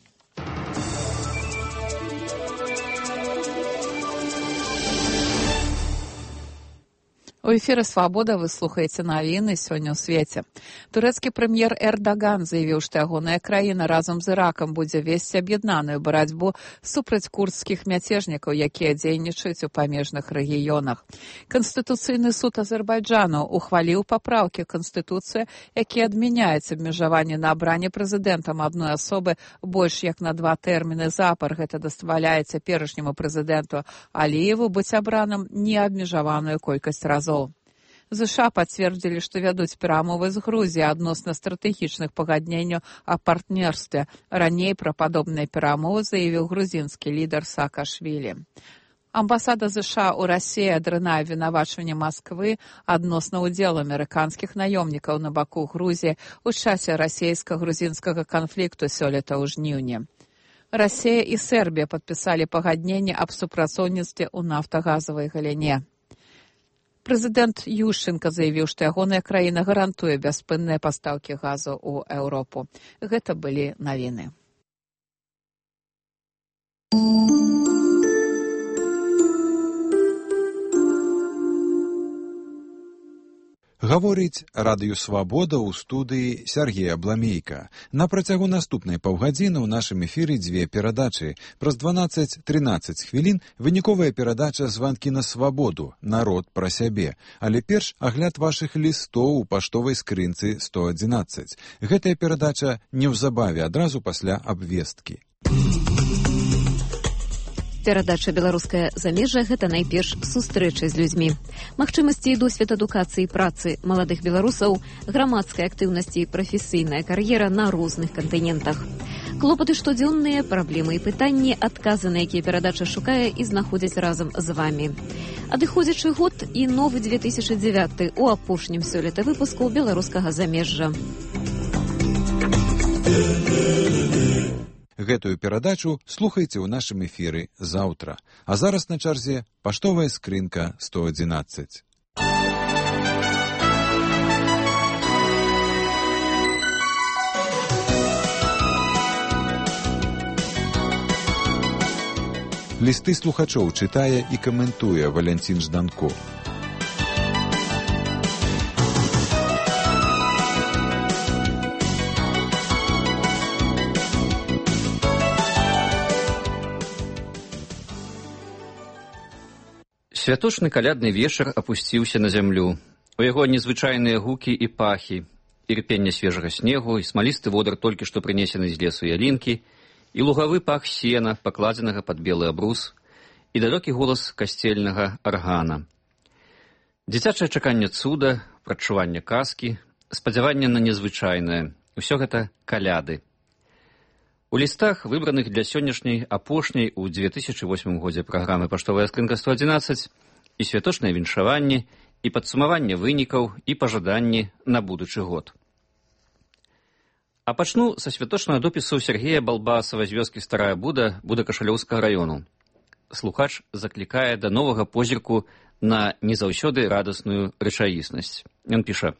У эфіры «Свабода» вы слухаеце навіны сёння ў свеце. Турэцкі прэм'ер Эрдаган заявіў, што ягоная краіна разам з Іракам будзе весці аб'яднаную барацьбу супраць курдскіх мяцежнікаў, якія дзейнічаюць у памежных рэгіёнах. Канстытуцыйны суд Азербайджану ухваліў папраўкі Канстытуцыі, якія адмяняюць абмежаванне на абранне прэзідэнтам адной асобы больш як на 2 тэрміны запар. Гэта дазваляе цяперашняму прэзідэнту Аліеву быць абраным неабмежаваную колькасць разоў. ЗША пацвердзілі, што вядуць перамовы з Грузіяй адносна стратэгічных пагадненняў о партнерстве. Раней пра падобныя перамовы заявіў грузінскі лідар Саакашвілі. Амбасада ЗША ў Расіі адрынае абвінавачванне Масквы адносна ўдзелу амерыканскіх наёмнікаў на баку Грузіі ў часе расійска-грузінскага канфлікту сёлета ў жніўні. Расія і Сербія падпісалі пагадненне аб супрацоўніцтве ў нафтагазавай галіне. Прэзідэнт Ющенка заявіў, што ягоная краіна гарантуе бясспынныя пастаўкі газу ў Еўропу. Гэта былі навіны. Гаворыць радыё «Свабода» ў студыі Сергея Бламейка. На працягу наступнай паўгадзіны ў нашым эфіры 2 перадачы. Праз 12-13 хвілін выніковая перадача «Званкі на свабоду. Народ пра сябе». Але перш агляд вашых лістоў у паштовай скрынцы 111. Гэтая перадача неўзабаве, адразу пасля абвесткі. Перадача «Беларускае замежжа» – гэта найперш сустрэчы з людзьмі. Магчымасці і досвед адукацыі і працы маладых беларусаў, грамадскай актыўнасці і прафесійная кар'ера на розных кантынентах. Клопаты штодзённыя, праблемы і пытанні, адказы на якія перадача шукае і знаходзіць разам з вамі. Адыходзячы год і новы 2009 у апошнім сёлета выпуску «Беларускага замежжа». Гэтую перадачу слухайце ў нашым эфіры заўтра. А зараз на чарзе паштовая скрынка 111. Лісты слухачоў чытае і каментуе Валянцін Жданко. Святочны калядны вечар апусціўся на зямлю. У яго незвычайныя гукі і пахі, і рыпенне свежага снегу, і смалісты водар толькі што прынесены з лесу ялінкі, і лугавы пах сена, пакладзенага пад белы абрус, і далёкі голас касцельнага аргана. Дзіцячае чаканне цуда, прадчуванне казкі, спадзяванне на незвычайнае – усё гэта каляды. У лістах, выбраных для сённяшняй апошняй у 2008 годзе праграмы «Паштовая скрынка 111» і святочныя віншаванні, і падсумаванне вынікаў, і пажаданні на будучы год. А пачну са святочнага допісу Сергея Балбасова з вёскі Старая Буда Будакашалёўскага раёну. Слухач заклікае да новага позірку на не заўсёды радасную рэчаіснасць. Ён піша: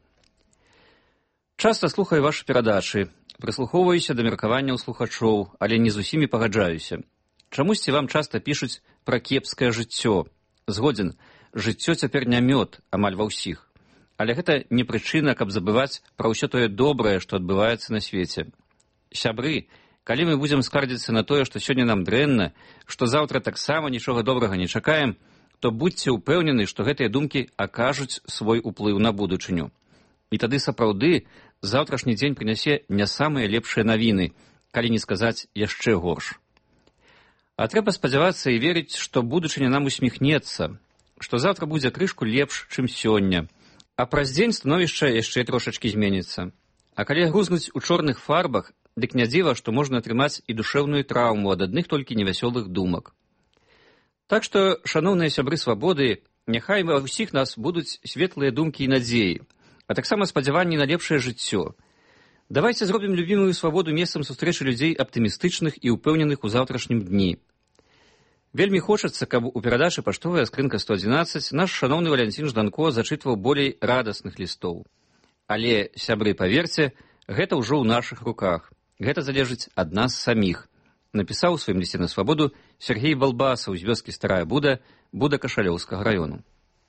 «Часта слухаю вашы перадачы, прыслухоўваюся да меркаванняў слухачоў, але не з усімі пагаджаюся. Чамусьці вам часта пішуць пра кепскае жыццё. Згодзін, жыццё цяпер не мёд, амаль ва ўсіх. Але гэта не прычына, каб забываць пра ўсё тое добрае, што адбываецца на свеце. Сябры, калі мы будзем скардзіцца на тое, што сёння нам дрэнна, што заўтра таксама нічога добрага не чакаем, то будзьце ўпэўнены, што гэтыя думкі акажуць свой уплыў на будучыню. І тады сапраўды заўтрашні дзень прынясе не самыя лепшыя навіны, калі не сказаць яшчэ горш. А трэба спадзявацца і верыць, што будучыня нам усміхнецца, што заўтра будзе крышку лепш, чым сёння, а праз дзень становішча яшчэ трошачкі зменіцца. А калі грузнуць у чорных фарбах, дык не дзіва, што можна атрымаць і душэўную траўму ад адных толькі невясёлых думак. Так што, шаноўныя сябры свабоды, няхай ва ўсіх нас будуць светлыя думкі і надзеі, а таксама спадзяванні на лепшае жыццё. Давайце зробім любімую свабоду месцам сустрэчы людзей аптымістычных і ўпэўненых у заўтрашнім дні. Вельмі хочацца, каб у перадачы «Паштовая скрынка 111» наш шаноўны Валянцін Жданко зачытваў болей радасных лістоў. Але, сябры, паверце, гэта ўжо ў нашых руках. Гэта залежыць ад нас саміх, напісаў у сваім лісце на свабоду Сергей Балбасаў з вёскі Старая Буда Будакашалёўскага раёну.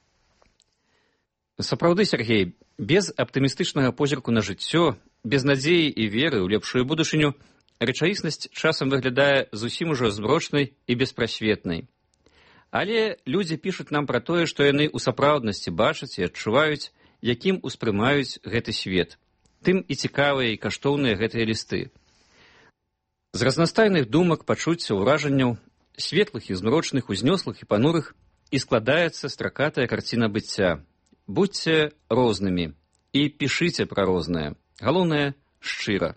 Сапраўды, Сергей, без аптымістычнага позірку на жыццё, без надзеі і веры ў лепшую будучыню, рэчаіснасць часам выглядае зусім ужо змрочнай і беспрасветнай. Але людзі пішуць нам пра тое, што яны ў сапраўднасці бачаць і адчуваюць, якім успрымаюць гэты свет. Тым і цікавыя і каштоўныя гэтыя лісты. З разнастайных думак, пачуццяў, уражанняў, светлых і змрочных, узнёслых і панурых, і складаецца стракатая карціна быцця. Будьце рознымі і пішыце пра рознае. Галоўнае – шчыра.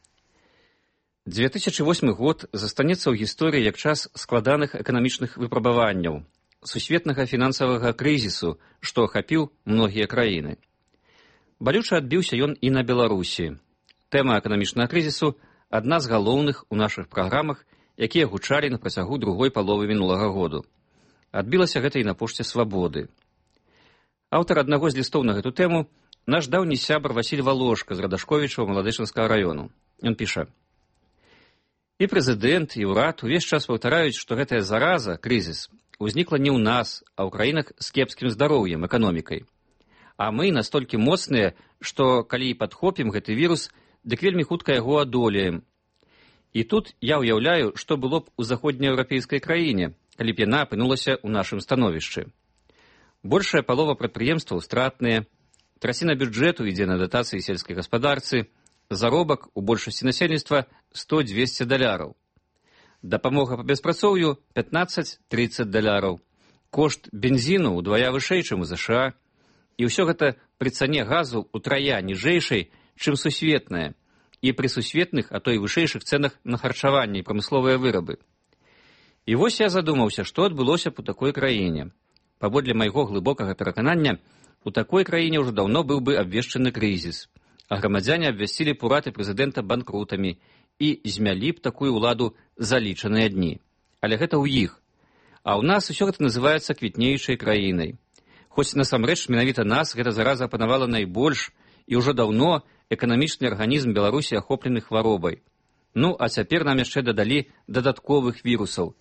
2008 год застанецца ў гісторыі як час складаных эканамічных выпрабаванняў, сусветнага фінансавага крызісу, што ахапіў многія краіны. Балюча адбіўся ён і на Беларусі. Тэма эканамічнага крызісу – адна з галоўных у нашых праграмах, якія гучалі на працягу другой паловы мінулага году. Адбілася гэта і на пошце свабоды. Аўтар аднаго з лістоў на гэту тэму – наш даўні сябар Васіль Валошка з Радашковічаў Маладэчанскага раёну. Ён піша: «І прэзідэнт, і ўрад увесь час паўтараюць, што гэтая зараза, крызіс, узнікла не ў нас, а ў краінах з кепскім здароўем, эканомікай. А мы настолькі моцныя, што калі і падхопім гэты вірус, дык вельмі хутка яго адолеем. І тут я ўяўляю, што было б у заходнееўрапейскай краіне, калі б яна апынулася ў нашым становішчы. Большая палова прадпрыемстваў стратныя, траціна бюджэту ідзе на датацыі сельскай гаспадарцы, заробак у большасці насельніцтва $100-200. Дапамога па беспрацоўю $15-30. Кошт бензіну ўдвая вышэй, чым у ЗША. І ўсё гэта пры цане газу ўтрая ніжэйшай, чым сусветная, і пры сусветных, а то і вышэйшых цэнах на харчаванне і прамысловыя вырабы. І вось я задумаўся, што адбылося б у такой краіне. Паводле майго глыбокага пераканання, у такой краіне ўжо даўно быў бы абвешчаны крызіс, а грамадзяне абвясцілі б урад і прэзідэнта банкрутамі і змялі б такую ўладу за лічаныя дні. Але гэта ў іх. А ў нас усё гэта называецца квітнеючай краінай. Хоць насамрэч менавіта нас гэта зараза апанавала найбольш, і ўжо даўно эканамічны арганізм Беларусі ахоплены хваробай. Ну, а цяпер нам яшчэ дадалі дадатковых вірусаў.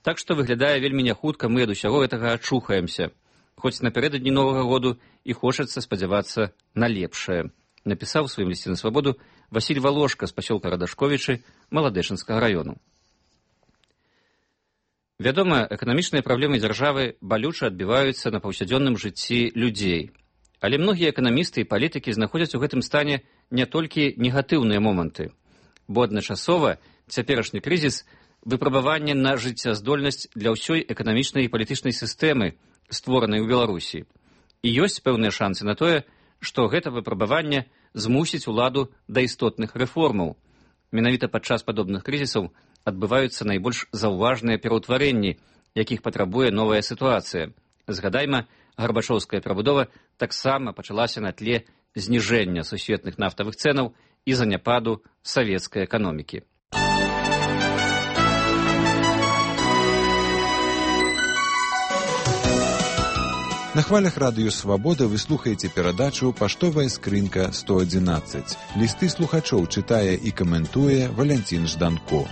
Так што выглядае вельмі няхутка мы ад усяго гэтага ачухаемся. Хоць напярэдадні Новага году і хочацца спадзявацца на лепшае. Напісаў у сваім лісце на свабоду Васіль Валошка з пасёлка Радашковічы Маладэчынскага раёну. Вядома, эканамічныя праблемы дзяржавы балюча адбіваюцца на паўсядзённым жыцці людзей. Але многія эканамісты і палітыкі знаходзяць у гэтым стане не толькі негатыўныя моманты, бо адначасова цяперашні крызіс – выпрабаванне на жыццяздольнасць для ўсёй эканамічнай і палітычнай сістэмы, створанай у Беларусі. І ёсць пэўныя шансы на тое, што гэта выпрабаванне змусіць уладу да істотных рэформаў. Менавіта падчас падобных крызісаў адбываюцца найбольш заўважныя пераўтварэнні, якіх патрабуе новая сітуацыя. Згадайма, гарбачоўская перабудова таксама пачалася на тле зніжэння сусветных нафтавых цэнаў і заняпаду савецкай эканомікі. На хвалях радыё «Свабода» вы слухаеце перадачу «Паштовая скрынка 111». Лісты слухачоў чытае і каментуе Валянцін Жданко.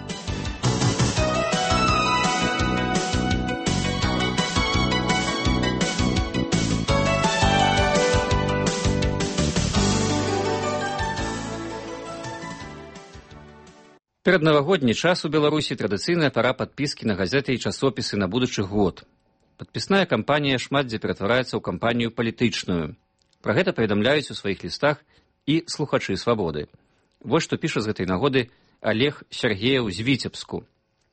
Пераднавагодні час у Беларусі традыцыйная пара падпіскі на газеты і часопісы на будучы год. Падпісная кампанія шмат дзе ператвараецца ў кампанію палітычную. Пра гэта паведамляюць у сваіх лістах і слухачы «Свабоды». Вось што піша з гэтай нагоды Олег Сергеев з Віцебску.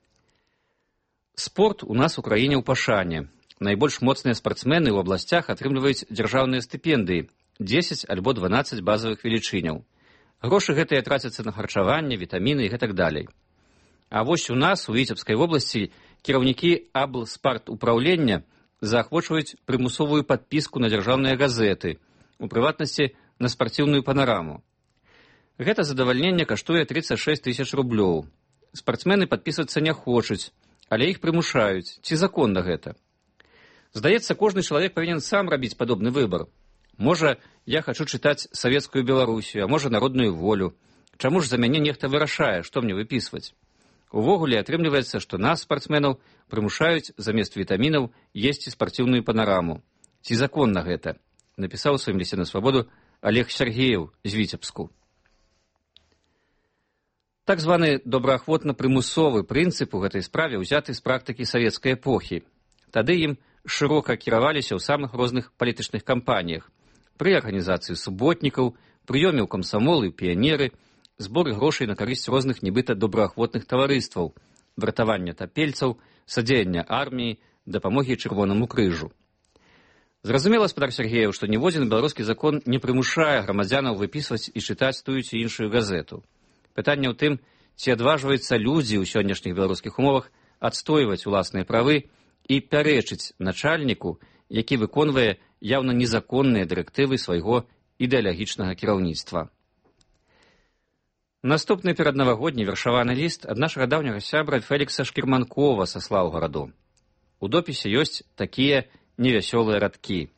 Спорт у нас у краіне ў пашане. Найбольш моцныя спартсмены ў абласцях атрымліваюць дзяржаўныя стыпендыі, 10 альбо 12 базавых велічыняў. Грошы гэтыя трацяцца на харчаванне, вітаміны і гэтак далей. А вось у нас, у Віцебскай вобласці, кіраўнікі аблспартупраўлення заахвочваюць прымусовую падпіску на дзяржаўныя газеты, у прыватнасці на спарціўную панараму. Гэта задавальненне каштуе 36 000 рублёў. Спартсмены падпісвацца не хочуць, але іх прымушаюць. Ці законна гэта? Здаецца, кожны чалавек павінен сам рабіць падобны выбар. Можа, я хачу чытаць савецкую Беларусію, а можа, народную волю. Чаму ж за мяне нехта вырашае, што мне выпісваць? Увогуле атрымліваецца, што нас, спартсменаў, прымушаюць замест вітамінаў есці спарціўную панараму. Ці законна гэта? Напісаў у сваім лісце на свабоду Олег Сергеев з Віцебску. Так званы добраахвотна-прымусовы прынцып у гэтай справе ўзяты з практыкі савецкай эпохі. Тады ім шырока кіраваліся ў самых розных палітычных кампаніях. Пры арганізацыі суботнікаў, прыёме ў камсамолы і піянеры, зборы грошай на карысць розных нібыта добраахвотных таварыстваў, выратавання тапельцаў, садзеяння арміі, дапамогі Чырвонаму крыжу. Зразумела, спадар Сергеев, што ніводзін беларускі закон не прымушае грамадзянаў выпісваць і чытаць тую ці іншую газету. Пытанне ў тым, ці адважваюцца людзі ў сённяшніх беларускіх умовах адстойваць уласныя правы і пярэчыць начальніку, які выконвае яўна незаконныя дырэктывы свайго ідэалагічнага кіраўніцтва. Наступны пераднавагодні вершаваны ліст ад нашага даўняга сябра Фелікса Шкірманкова са Слаўгараду. У допісе ёсць такія невясёлыя радкі.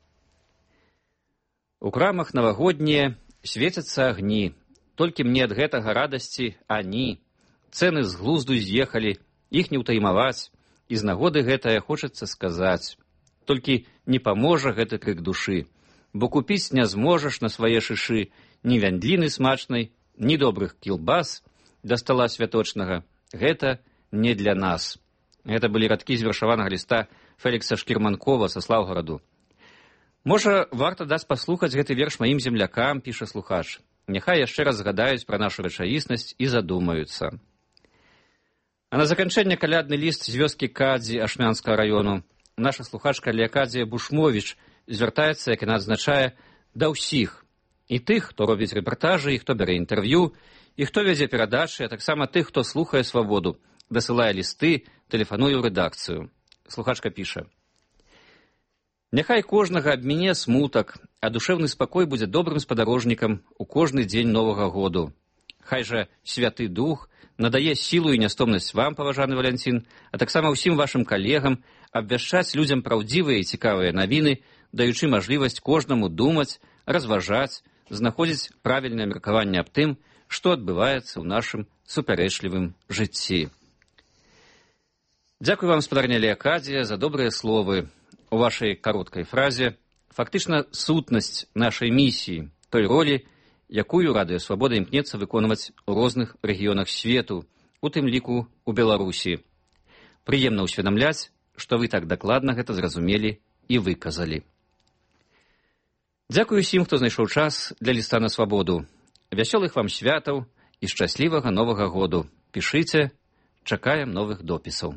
У крамах навагоднія свецяцца агні, толькі мне ад гэтага радасці ані. Цэны з глузду з'ехалі, іх не ўтаймаваць, і з нагоды гэтае хочацца сказаць. Толькі не паможа гэты крык душы, бо купіць не зможаш на свае шышы ні вяндліны смачнай, ні добрых кілбас да стала святочнага. Гэта не для нас. Гэта былі радкі з вершаванага ліста Фелікса Шкірманкова са Слаўгараду. Можа, варта даць паслухаць гэты верш маім землякам, піша слухач. Няхай яшчэ раз згадаюць пра нашу рэчаіснасць і задумаюцца. А на заканчэнне калядны ліст з вёскі Кадзі Ашмянскага раёну. Наша слухачка Леакадзія Бушмовіч звяртаецца, як яна адзначае, да ўсіх. І тых, хто робіць рэпартажы, і хто бярэ інтэрв'ю, і хто вядзе перадачы, а таксама тых, хто слухае свабоду, дасылае лісты, тэлефануе ў рэдакцыю. Слухачка піша. Няхай кожнага абміне смутак, а душэўны спакой будзе добрым спадарожнікам у кожны дзень Новага году. Хай жа Святы Дух надае сілу і нястомнасць вам, паважаны Валянцін, а таксама ўсім вашым калегам абвяшчаць людзям праўдзівыя і цікавыя навіны, даючы мажлівасць кожнаму думаць, разважаць, знаходзіць правільнае меркаванне аб тым, што адбываецца ў нашым супярэчлівым жыцці. Дзякуй вам, спадарня Леакадзія, за добрыя словы. У вашай кароткай фразе фактычна сутнасць нашай місіі, той ролі, якую Радыё Свабода імкнецца выконваць у розных рэгіёнах свету, у тым ліку у Беларусі. Прыемна ўсведамляць, што вы так дакладна гэта зразумелі і выказалі. Дзякую усім, хто знайшоў час для ліста на свабоду. Вясёлых вам святаў і шчаслівага Новага году. Пішыце, чакаем новых допісаў.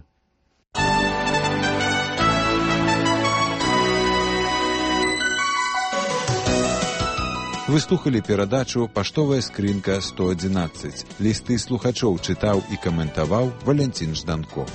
Вы слухали перадачу «Паштовая скрынка 111». Лісты слухачоў чытаў і каментаваў Валянцін Жданко.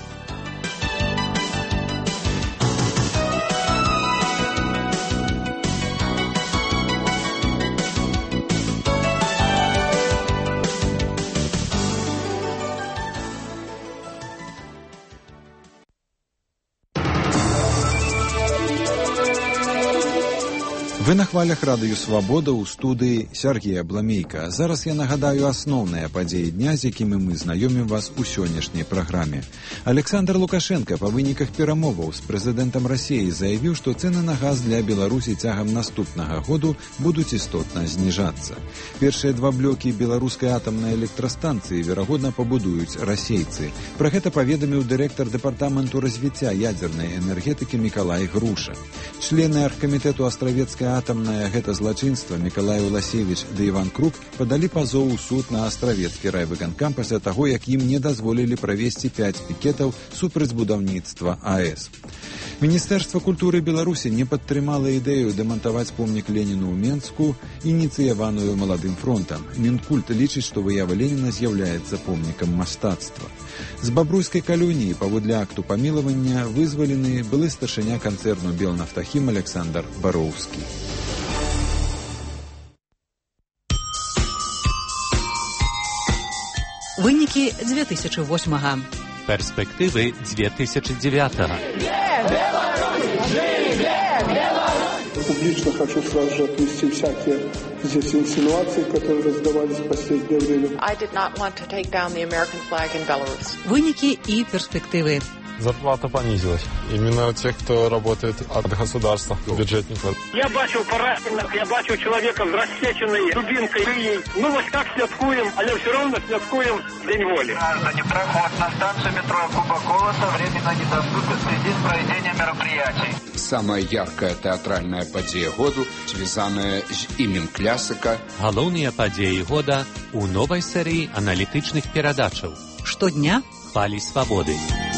Вы на хвалях Радыё Свабода ў студыі Сергея Бламейка. Зараз я нагадаю асноўныя падзеі дня, з якімі мы знаёмім вас у сённяшняй праграме. Александр Лукашенко па выніках перамоваў з прэзідэнтам Расіі заявіў, што цэны на газ для Беларусі цягам наступнага году будуць істотна зніжацца. Першыя два блокі беларускай атамнай электрастанцыі, верагодна, пабудуюць расейцы. Пра гэта паведаміў дырэктар дэпартаменту развіцця ядзернай энергетыкі Мікалай Груша. Члены аргкамітэту Астравецкай атамная гэта злачынства Мікалай Уласевіч ды Іван Крук падалі пазоў у суд на Астравецкі райвыканкам пасля таго, як ім не дазволілі правесці 5 пікетаў супраць будаўніцтва АЭС. Міністэрства культуры Беларусі не падтрымала ідэю дэмантаваць помнік Леніну ў Менску, ініцыяваную Маладым фронтам. Мінкульт лічыць, што выява Леніна з'яўляецца помнікам мастацтва. З бабруйскай калоніі паводле акту памілавання вызвалены былы старшыня канцэрну «Белнафтахім» Александр Бароўскі. Вынікі 2008-го. Перспективы 2009-го. Публично хочу сразу же отвести всякие здесь инсинуации, которые раздавались в последнее время. Вынікі и перспективы. Зарплата понизилась. Именно тех, кто работает от государства, бюджетников. Я бачив поранених, я бачив чоловіка з розсеченою дубинкою. Ну ось так святкуємо, але все равно святкуємо День волі. Граждане, проход на станцию метро Кубакова-то временно недоступен в связи с проведением мероприятий. Самая яркая театральная падзея году, связанная с именем классика. Галоўныя падзеі года у новай серыі аналітычных перадачаў. Штодня хвалі свабоды.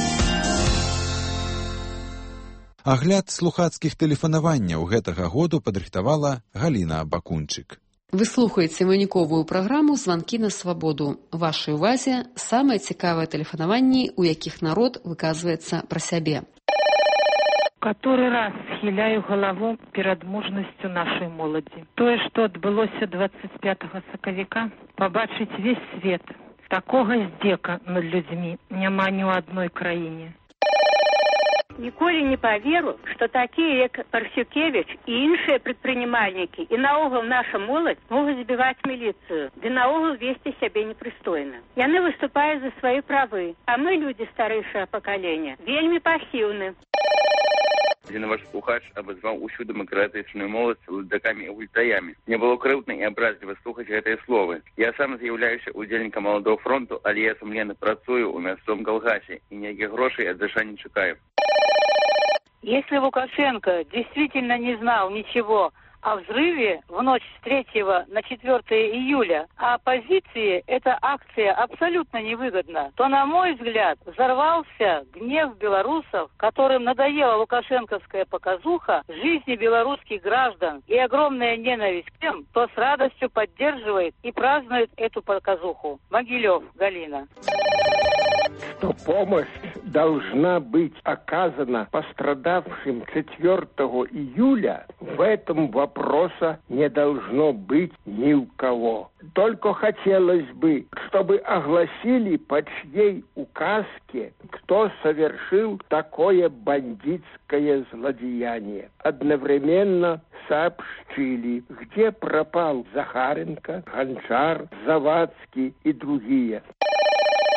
Агляд слухацкіх тэлефанаванняў гэтага году падрыхтавала Галіна Бакунчык. Вы слухаеце выніковую праграму «Званкі на свабоду». Вашай увазе самыя цікавыя тэлефанаванні, у якіх народ выказваецца пра сябе. Который раз схиляю голову перед мужностью нашей молоді. Тое, што адбылося 25 сакавіка, побачыць весь свет. Такога здзека над людзьмі няма ні ў адной краіне. Ніколі не паверу, што такія, як Парсюкевич і іншыя прадпрымальнікі і наогул наша моладзь могуць збіваць міліцыю, ды наогул весці сябе непрыстойна. Яны выступаюць за свае правы, а мы, людзі старэйшага пакалення, вельмі пасіўны. Один ваш слухач обозвал усю демократичную молодь лудаками и ультаями. Мне было крыўдна и образливо слухаць гэтыя словы. Я сам з'яўляюся удзельнікам Маладого фронту, але я сумленно працую у мясцовым калгасе и никаких грошей от ЗШ не чекаю. Если Лукашенко действительно не знал ничего о взрыве в ночь с 3 на 4 июля, а оппозиции эта акция абсолютно невыгодна, то, на мой взгляд, взорвался гнев белорусов, которым надоела лукашенковская показуха жизни белорусских граждан и огромная ненависть к тем, кто с радостью поддерживает и празднует эту показуху. Могилев, Галина. Что помощь должна быть оказана пострадавшим 4 июля, в этом вопроса не должно быть ни у кого. Только хотелось бы, чтобы огласили по чьей указке, кто совершил такое бандитское злодеяние. Одновременно сообщили, где пропал Захаренко, Гончар, Завадский и другие.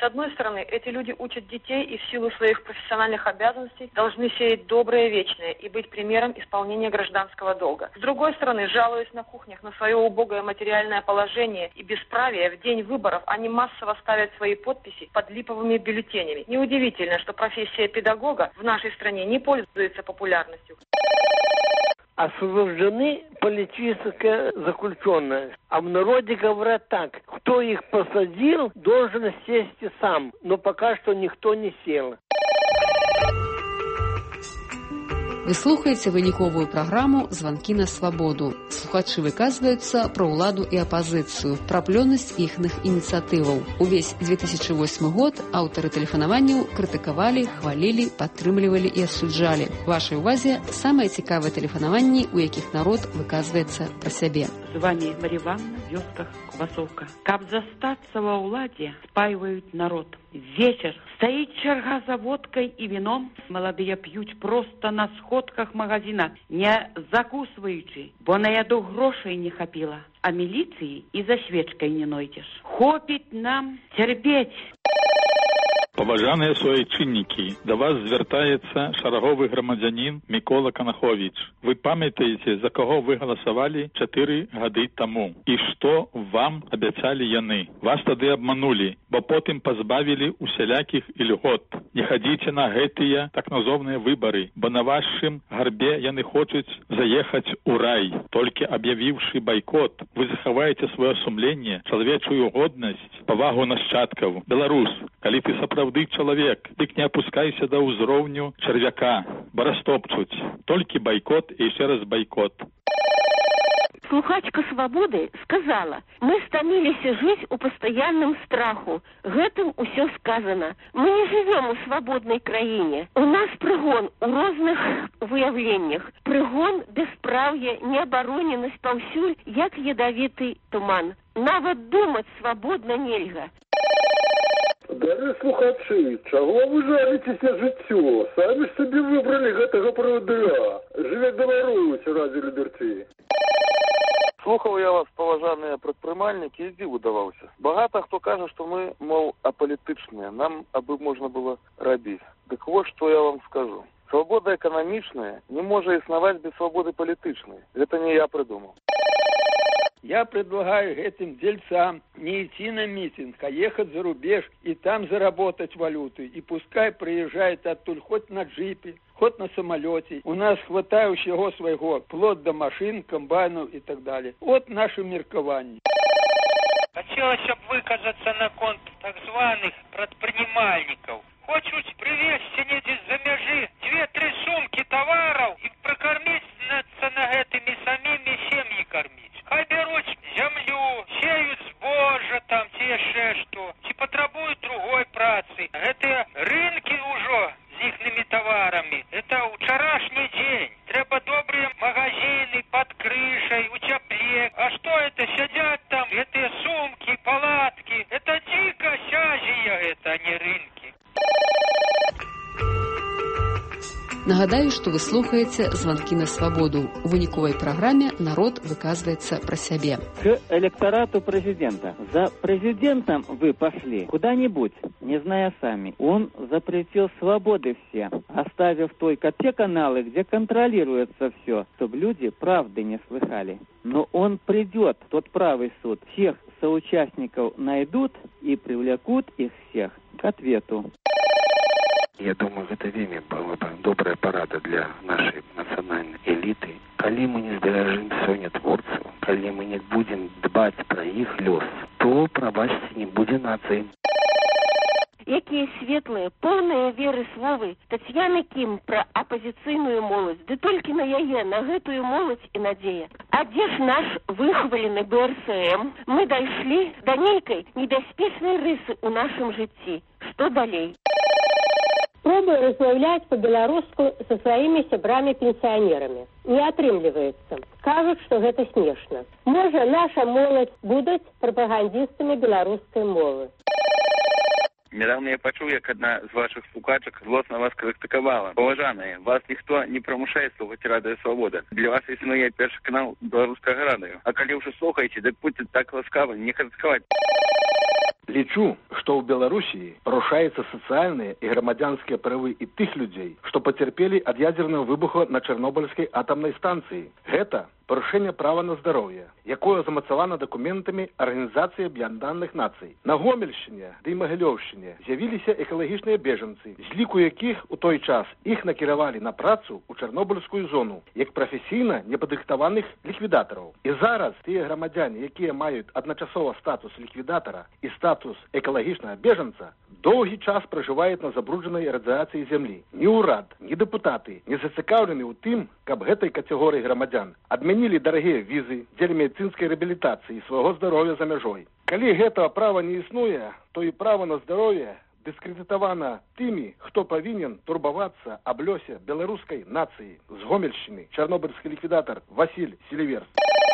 одной стороны, эти люди учат детей и в силу своих профессиональных обязанностей должны сеять доброе вечное и быть примером исполнения гражданского долга. С другой стороны, жалуясь на кухнях на свое убогое материальное положение и бесправие, в день выборов они массово ставят свои подписи под липовыми бюллетенями. Неудивительно, что профессия педагога в нашей стране не пользуется популярностью. Освобождены политические заключенные. А в народе говорят так: кто их посадил, должен сесть и сам. Но пока что никто не сел. Вы слухаеце выніковую праграму «Званкі на свабоду». Слухачы выказваюцца пра ўладу і апазіцыю, пра плённасць іхных ініцыятываў. Увесь 2008 год аўтары тэлефанаванняў крытыкавалі, хвалілі, падтрымлівалі і асуджалі. Вашай увазе самыя цікавыя тэлефанаванні, у якіх народ выказваецца пра сябе. Звані Мар'я Івановна, вёсках Квасовка. Каб застацца ва ўладзе, спайваюць народ. Вечер. Стоит черга за водкой и вином. Молодые пьют просто на сходках магазина, не закусываючи, бо на яду грошей не хапила. А милиции и за свечкой не нойдешь. Хопить нам терпеть. Паважаныя суайчыннікі, да вас звяртаецца шараговы грамадзянін Мікола Канаховіч. Вы памятаеце, за каго вы галасавалі 4 гады таму? І што вам абяцалі яны? Вас тады абманулі, бо потым пазбавілі усялякіх ільгот. Не хадзіце на гэтыя так назоўныя выбары, бо на вашым гарбе яны хочуць заехаць у рай. Толькі аб'явіўшы байкот, вы захаваеце сваё сумленне, чалавечую годнасць, павагу нашчадкаў. Беларус, калі ты сапраўды чалавек, дык не апускайся да ўзроўню чарвяка, бо растопчуць. Толькі байкот і яшчэ раз байкот. Слухачка «Свободы» сказала: «Мы стомились жить у постоянном страху. Гэтым усё сказано. Мы не живем у свободной краине. У нас прыгон у розных выявленнях. Прыгон, бесправье, необороненность паўсюль, як ядовитый туман. Нават думать свободно нельга». Дары слухачы, чаго вы жаліцеся жыццё? Самі ж сабе выбралі гэтага правадыра. Жыве Беларусь, раді ліберці. Слухаў я вас, паважаныя прадпрымальнікі, і здзіву даваўся. Багата хто кажа, што мы, мол, апалітычныя, нам абы можна было рабіць. Дык вот што я вам скажу. Свабода эканамічная не можа існаваць без свабоды палітычнай. Гэта не я придумал. Я предлагаю этим дельцам не идти на митинг, а ехать за рубеж и там заработать валюты. И пускай приезжает оттуда хоть на джипе, хоть на самолете. У нас хватает всего своего, вплоть до машин, комбайнов и так далее. Вот наше меркование. Хотелось бы выказаться на конт так званых предпринимальников. Хочуць привезці недзе з-за мяжы 2-3 сумкі тавараў і пракарміцца на гэтымі самімі сем'і карміць. Хай бяруць зямлю, сеюць збожжа там, ці яшчэ што, ці патрабуюць другой працы. Гэтыя рынкі ўжо з іхнымі таварамі. Это ўчарашні дзень. Трэба добрыя магазины под крышай, у цяпле. А што это? Сядзяць там гэтыя сумкі, палаткі. Это дзікасць Азія, гэта, а не рынкі. Нагадаю, што вы слухаеце «Званкі на свабоду». У выніковай праграме народ выказваецца пра сябе. К электорату президента. За президентом вы пошли куда-нибудь, не зная сами. Он запретил свободы все, оставив только те каналы, где контролируется все, чтобы люди правды не слыхали. Но он придет, тот правый суд, всех соучастников найдут и привлекут их всех к ответу. Я думаю, гэта вельмі была бы добрая парада для нашай нацыянальнай эліты. Калі мы не зберажым сёння творцаў, калі мы не будзем дбаць пра іх лёс, то, прабачце, не будзе нацыі. Якія светлыя, поўныя веры словы Тацьяны Кім пра апазіцыйную моладзь. Ды толькі на яе, на гэтую моладзь і надзея. А дзе ж наш выхвалены БРСМ? Мы дайшлі да нейкай небяспечнай рысы ў нашым жыцці. Што далей? Пробую размаўляць по-беларуску со своими сябрамі-пенсионерами. Не атрымліваецца. Кажуць, што гэта смешна. Можа, наша моладзь будуць прапагандістамі беларускай мовы. Недавно я пачуў, як одна з ваших слухачак злосна вас критикувала. Поважаныя, вас ніхто не прымушае слухаць Радыё Свабода. Для вас існуе першы канал беларускага радыё. А калі ўжо слухаеце, дык будьце так ласкавы, не критикаваць. Лічу, што ў Беларусі парушаюцца сацыяльныя і грамадзянскія правы і тых людзей, што пацярпелі ад ядзернага выбуху на Чарнобыльскай атамнай станцыі. Гэта парушэнне права на здароўе, якое замацавана дакументамі Арганізацыі Аб'яднаных Нацый. На Гомельшчыне ды Магілёўшчыне з'явіліся экалагічныя бежанцы, з ліку якіх у той час іх накіравалі на працу ў Чарнобыльскую зону, як прафесійна непадрыхтаваных ліквідатараў. І зараз тыя грамадзяне, якія маюць адначасова статус ліквідатара і статус экалагічнага бежанца, доўгі час пражываюць на забруджанай радыяцыі зямлі. Ні ўрад, ні дэпутаты не зацікаўлены ў тым, каб гэтай катэгорыі грамадзян адмянілі дарагія візы дзеля медыцынскай рэабілітацыі свайго здароўя за мяжой. Калі гэтага права не існуе, то і права на здароўе дыскрэдытавана тымі, хто павінен турбавацца аб лёсе беларускай нацыі. З Гомельшчыны чарнобыльскі ліквідатар Василь Селиверс.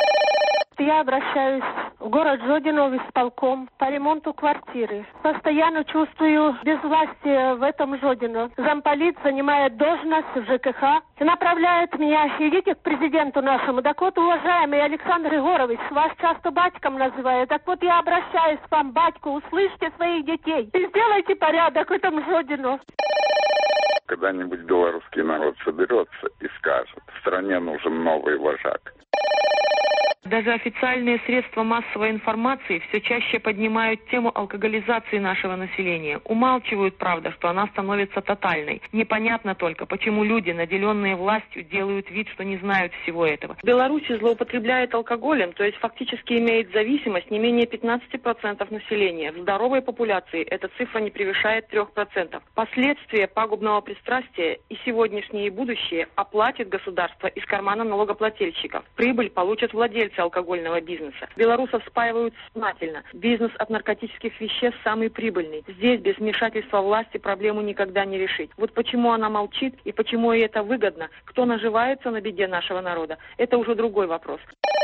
Я обращаюсь в город Жодино в исполком по ремонту квартиры. Постоянно чувствую безвластие в этом Жодино. Замполит занимает должность в ЖКХ и направляет меня, идите к президенту нашему. Так вот, уважаемый Александр Егорович, вас часто батьком называют. Так вот, я обращаюсь к вам, батьку, услышьте своих детей и сделайте порядок в этом Жодино. Когда-нибудь белорусский народ соберется и скажет, в стране нужен новый вожак. Даже официальные средства массовой информации все чаще поднимают тему алкоголизации нашего населения. Умалчивают, правда, что она становится тотальной. Непонятно только, почему люди, наделенные властью, делают вид, что не знают всего этого. В Беларуси злоупотребляет алкоголем, то есть фактически имеет зависимость не менее 15% населения. В здоровой популяции эта цифра не превышает 3%. Последствия пагубного пристрастия и сегодняшнее, и будущее оплатит государство из кармана налогоплательщиков. Прибыль получат владельцы алкогольного бизнеса. Белорусов спаивают сознательно. Бизнес от наркотических веществ самый прибыльный. Здесь без вмешательства власти проблему никогда не решить. Вот почему она молчит и почему ей это выгодно, кто наживается на беде нашего народа, это уже другой вопрос.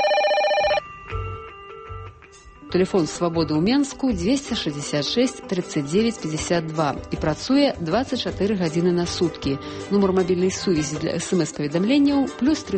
Телефон «Свабоды» ў Менску 266 39 52 і працуе 24 гадзіны на суткі. Нумар мабільнай сувязі для СМС-паведамленняў +375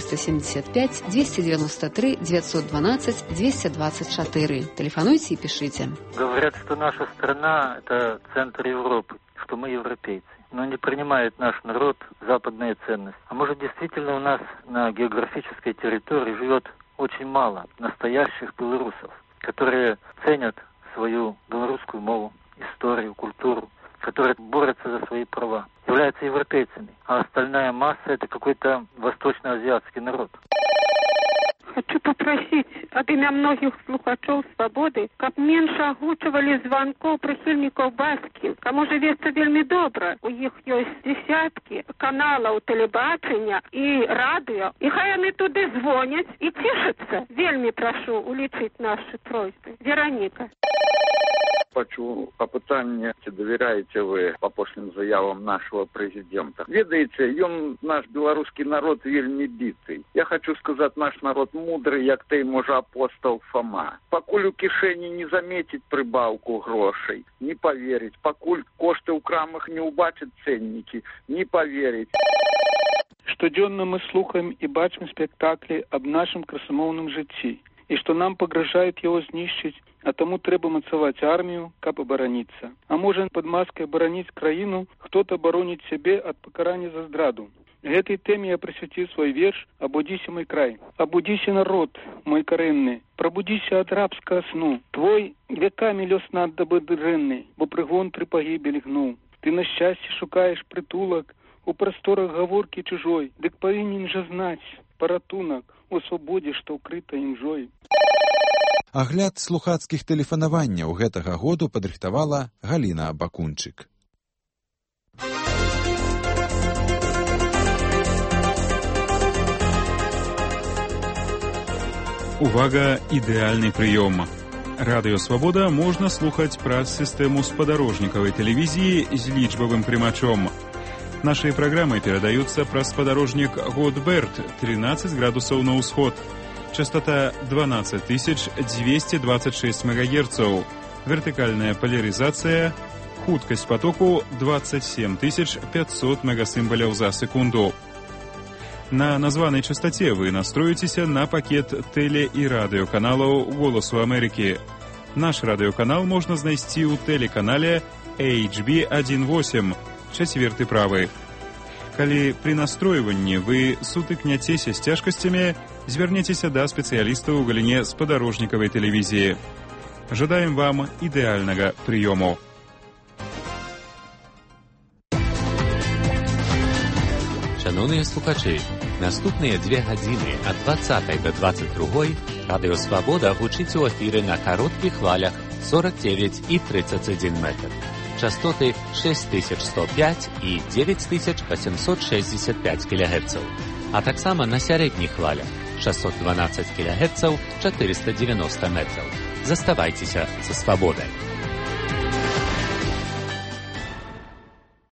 293 912 224. Телефонуйте и пишите. Говорят, что наша страна – это центр Европы, что мы европейцы. Но не принимает наш народ западные ценности. А может, действительно у нас на географической территории живет очень мало настоящих белорусов, которые ценят свою белорусскую мову, историю, культуру, которые борются за свои права, являются европейцами, а остальная масса – это какой-то восточноазиатский народ. Хочу попросить от імя многих слухачоў «Свабоды», каб менш агучвалі званкоў прыхільнікаў бацьків. Каму жывецца вельмі добра. У іх ёсць десяткі каналаў тэлебачання і радыё. І хай яны туды звоняць і цішацца. Вельмі прашу улічыць нашы просьбы. Вероніка. Хочу попытание, доверяете вы апошнім заявам нашего президента. Ведаете, ён наш белорусский народ вельмі битый. Я хочу сказать, наш народ мудрый, як той, може, апостол Фома. Покуль у кишені не заметить прибавку грошей, не поверить. Покуль кошты у крамах не убачат ценники, не поверить. Штодзённа мы слухаем і бачым спектаклі аб нашым красамоўным жыцці, і што нам пагражаюць яго знішчыць, а таму трэба мацаваць армію, каб абараніцца. А можа, пад маскай абараніць краіну, хто-то бароніць сябе ад пакарання за здраду. Гэтай тэме я прысвяціў свой верш «Абудзіся, мой край». Абудзіся, народ, мой карэнны, прабудзіся ад рабскага сну. Твой векамі лёс наддабы дрэнны, бо прыгон тры пагібелі гнуў. Ты на шчасце шукаеш прытулак у прасторах гаворкі чужой, дык павінен жа знаць паратунак у свабодзе, што ўкрыта імжой. Агляд слухацкіх тэлефанаванняў гэтага году падрыхтавала Галіна Бакунчык. Увага, ідэальны прыём. Радыё «Свабода» можна слухаць праз сістэму спадарожнікавай тэлевізіі з лічбавым прымачом. Наши программы передаются праз спадарожнік Годберт, 13 градусаў на ўсход. Частота 12226 МГц. Вертикальная поляризация. Хуткость потоку 27500 мегасимволяў за секунду. На названной частоте вы настроитесь на пакет теле- и радиоканалаў «Голосу Америки». Наш радыёканал можна знайсці ў тэлеканале HB18, 4 правы. Калі пры настройванні вы сутыкняцеся з цяжкасцямі, звярніцеся да спецыялістаў у галіне спадарожнікавай тэлевізіі. Жадаем вам ідэальнага прыёму. Шановныя слухачы, наступныя 2 гадзіны ад 20 до 22 Радыё Свабода гучыць у эфіры на кароткіх хвалях 49 і 31 метр. Частоты 6105 і 9865 кГц, а таксама на сярэдніх хвалях 612 кГц, 490 метраў. Заставайцеся са Свабодай.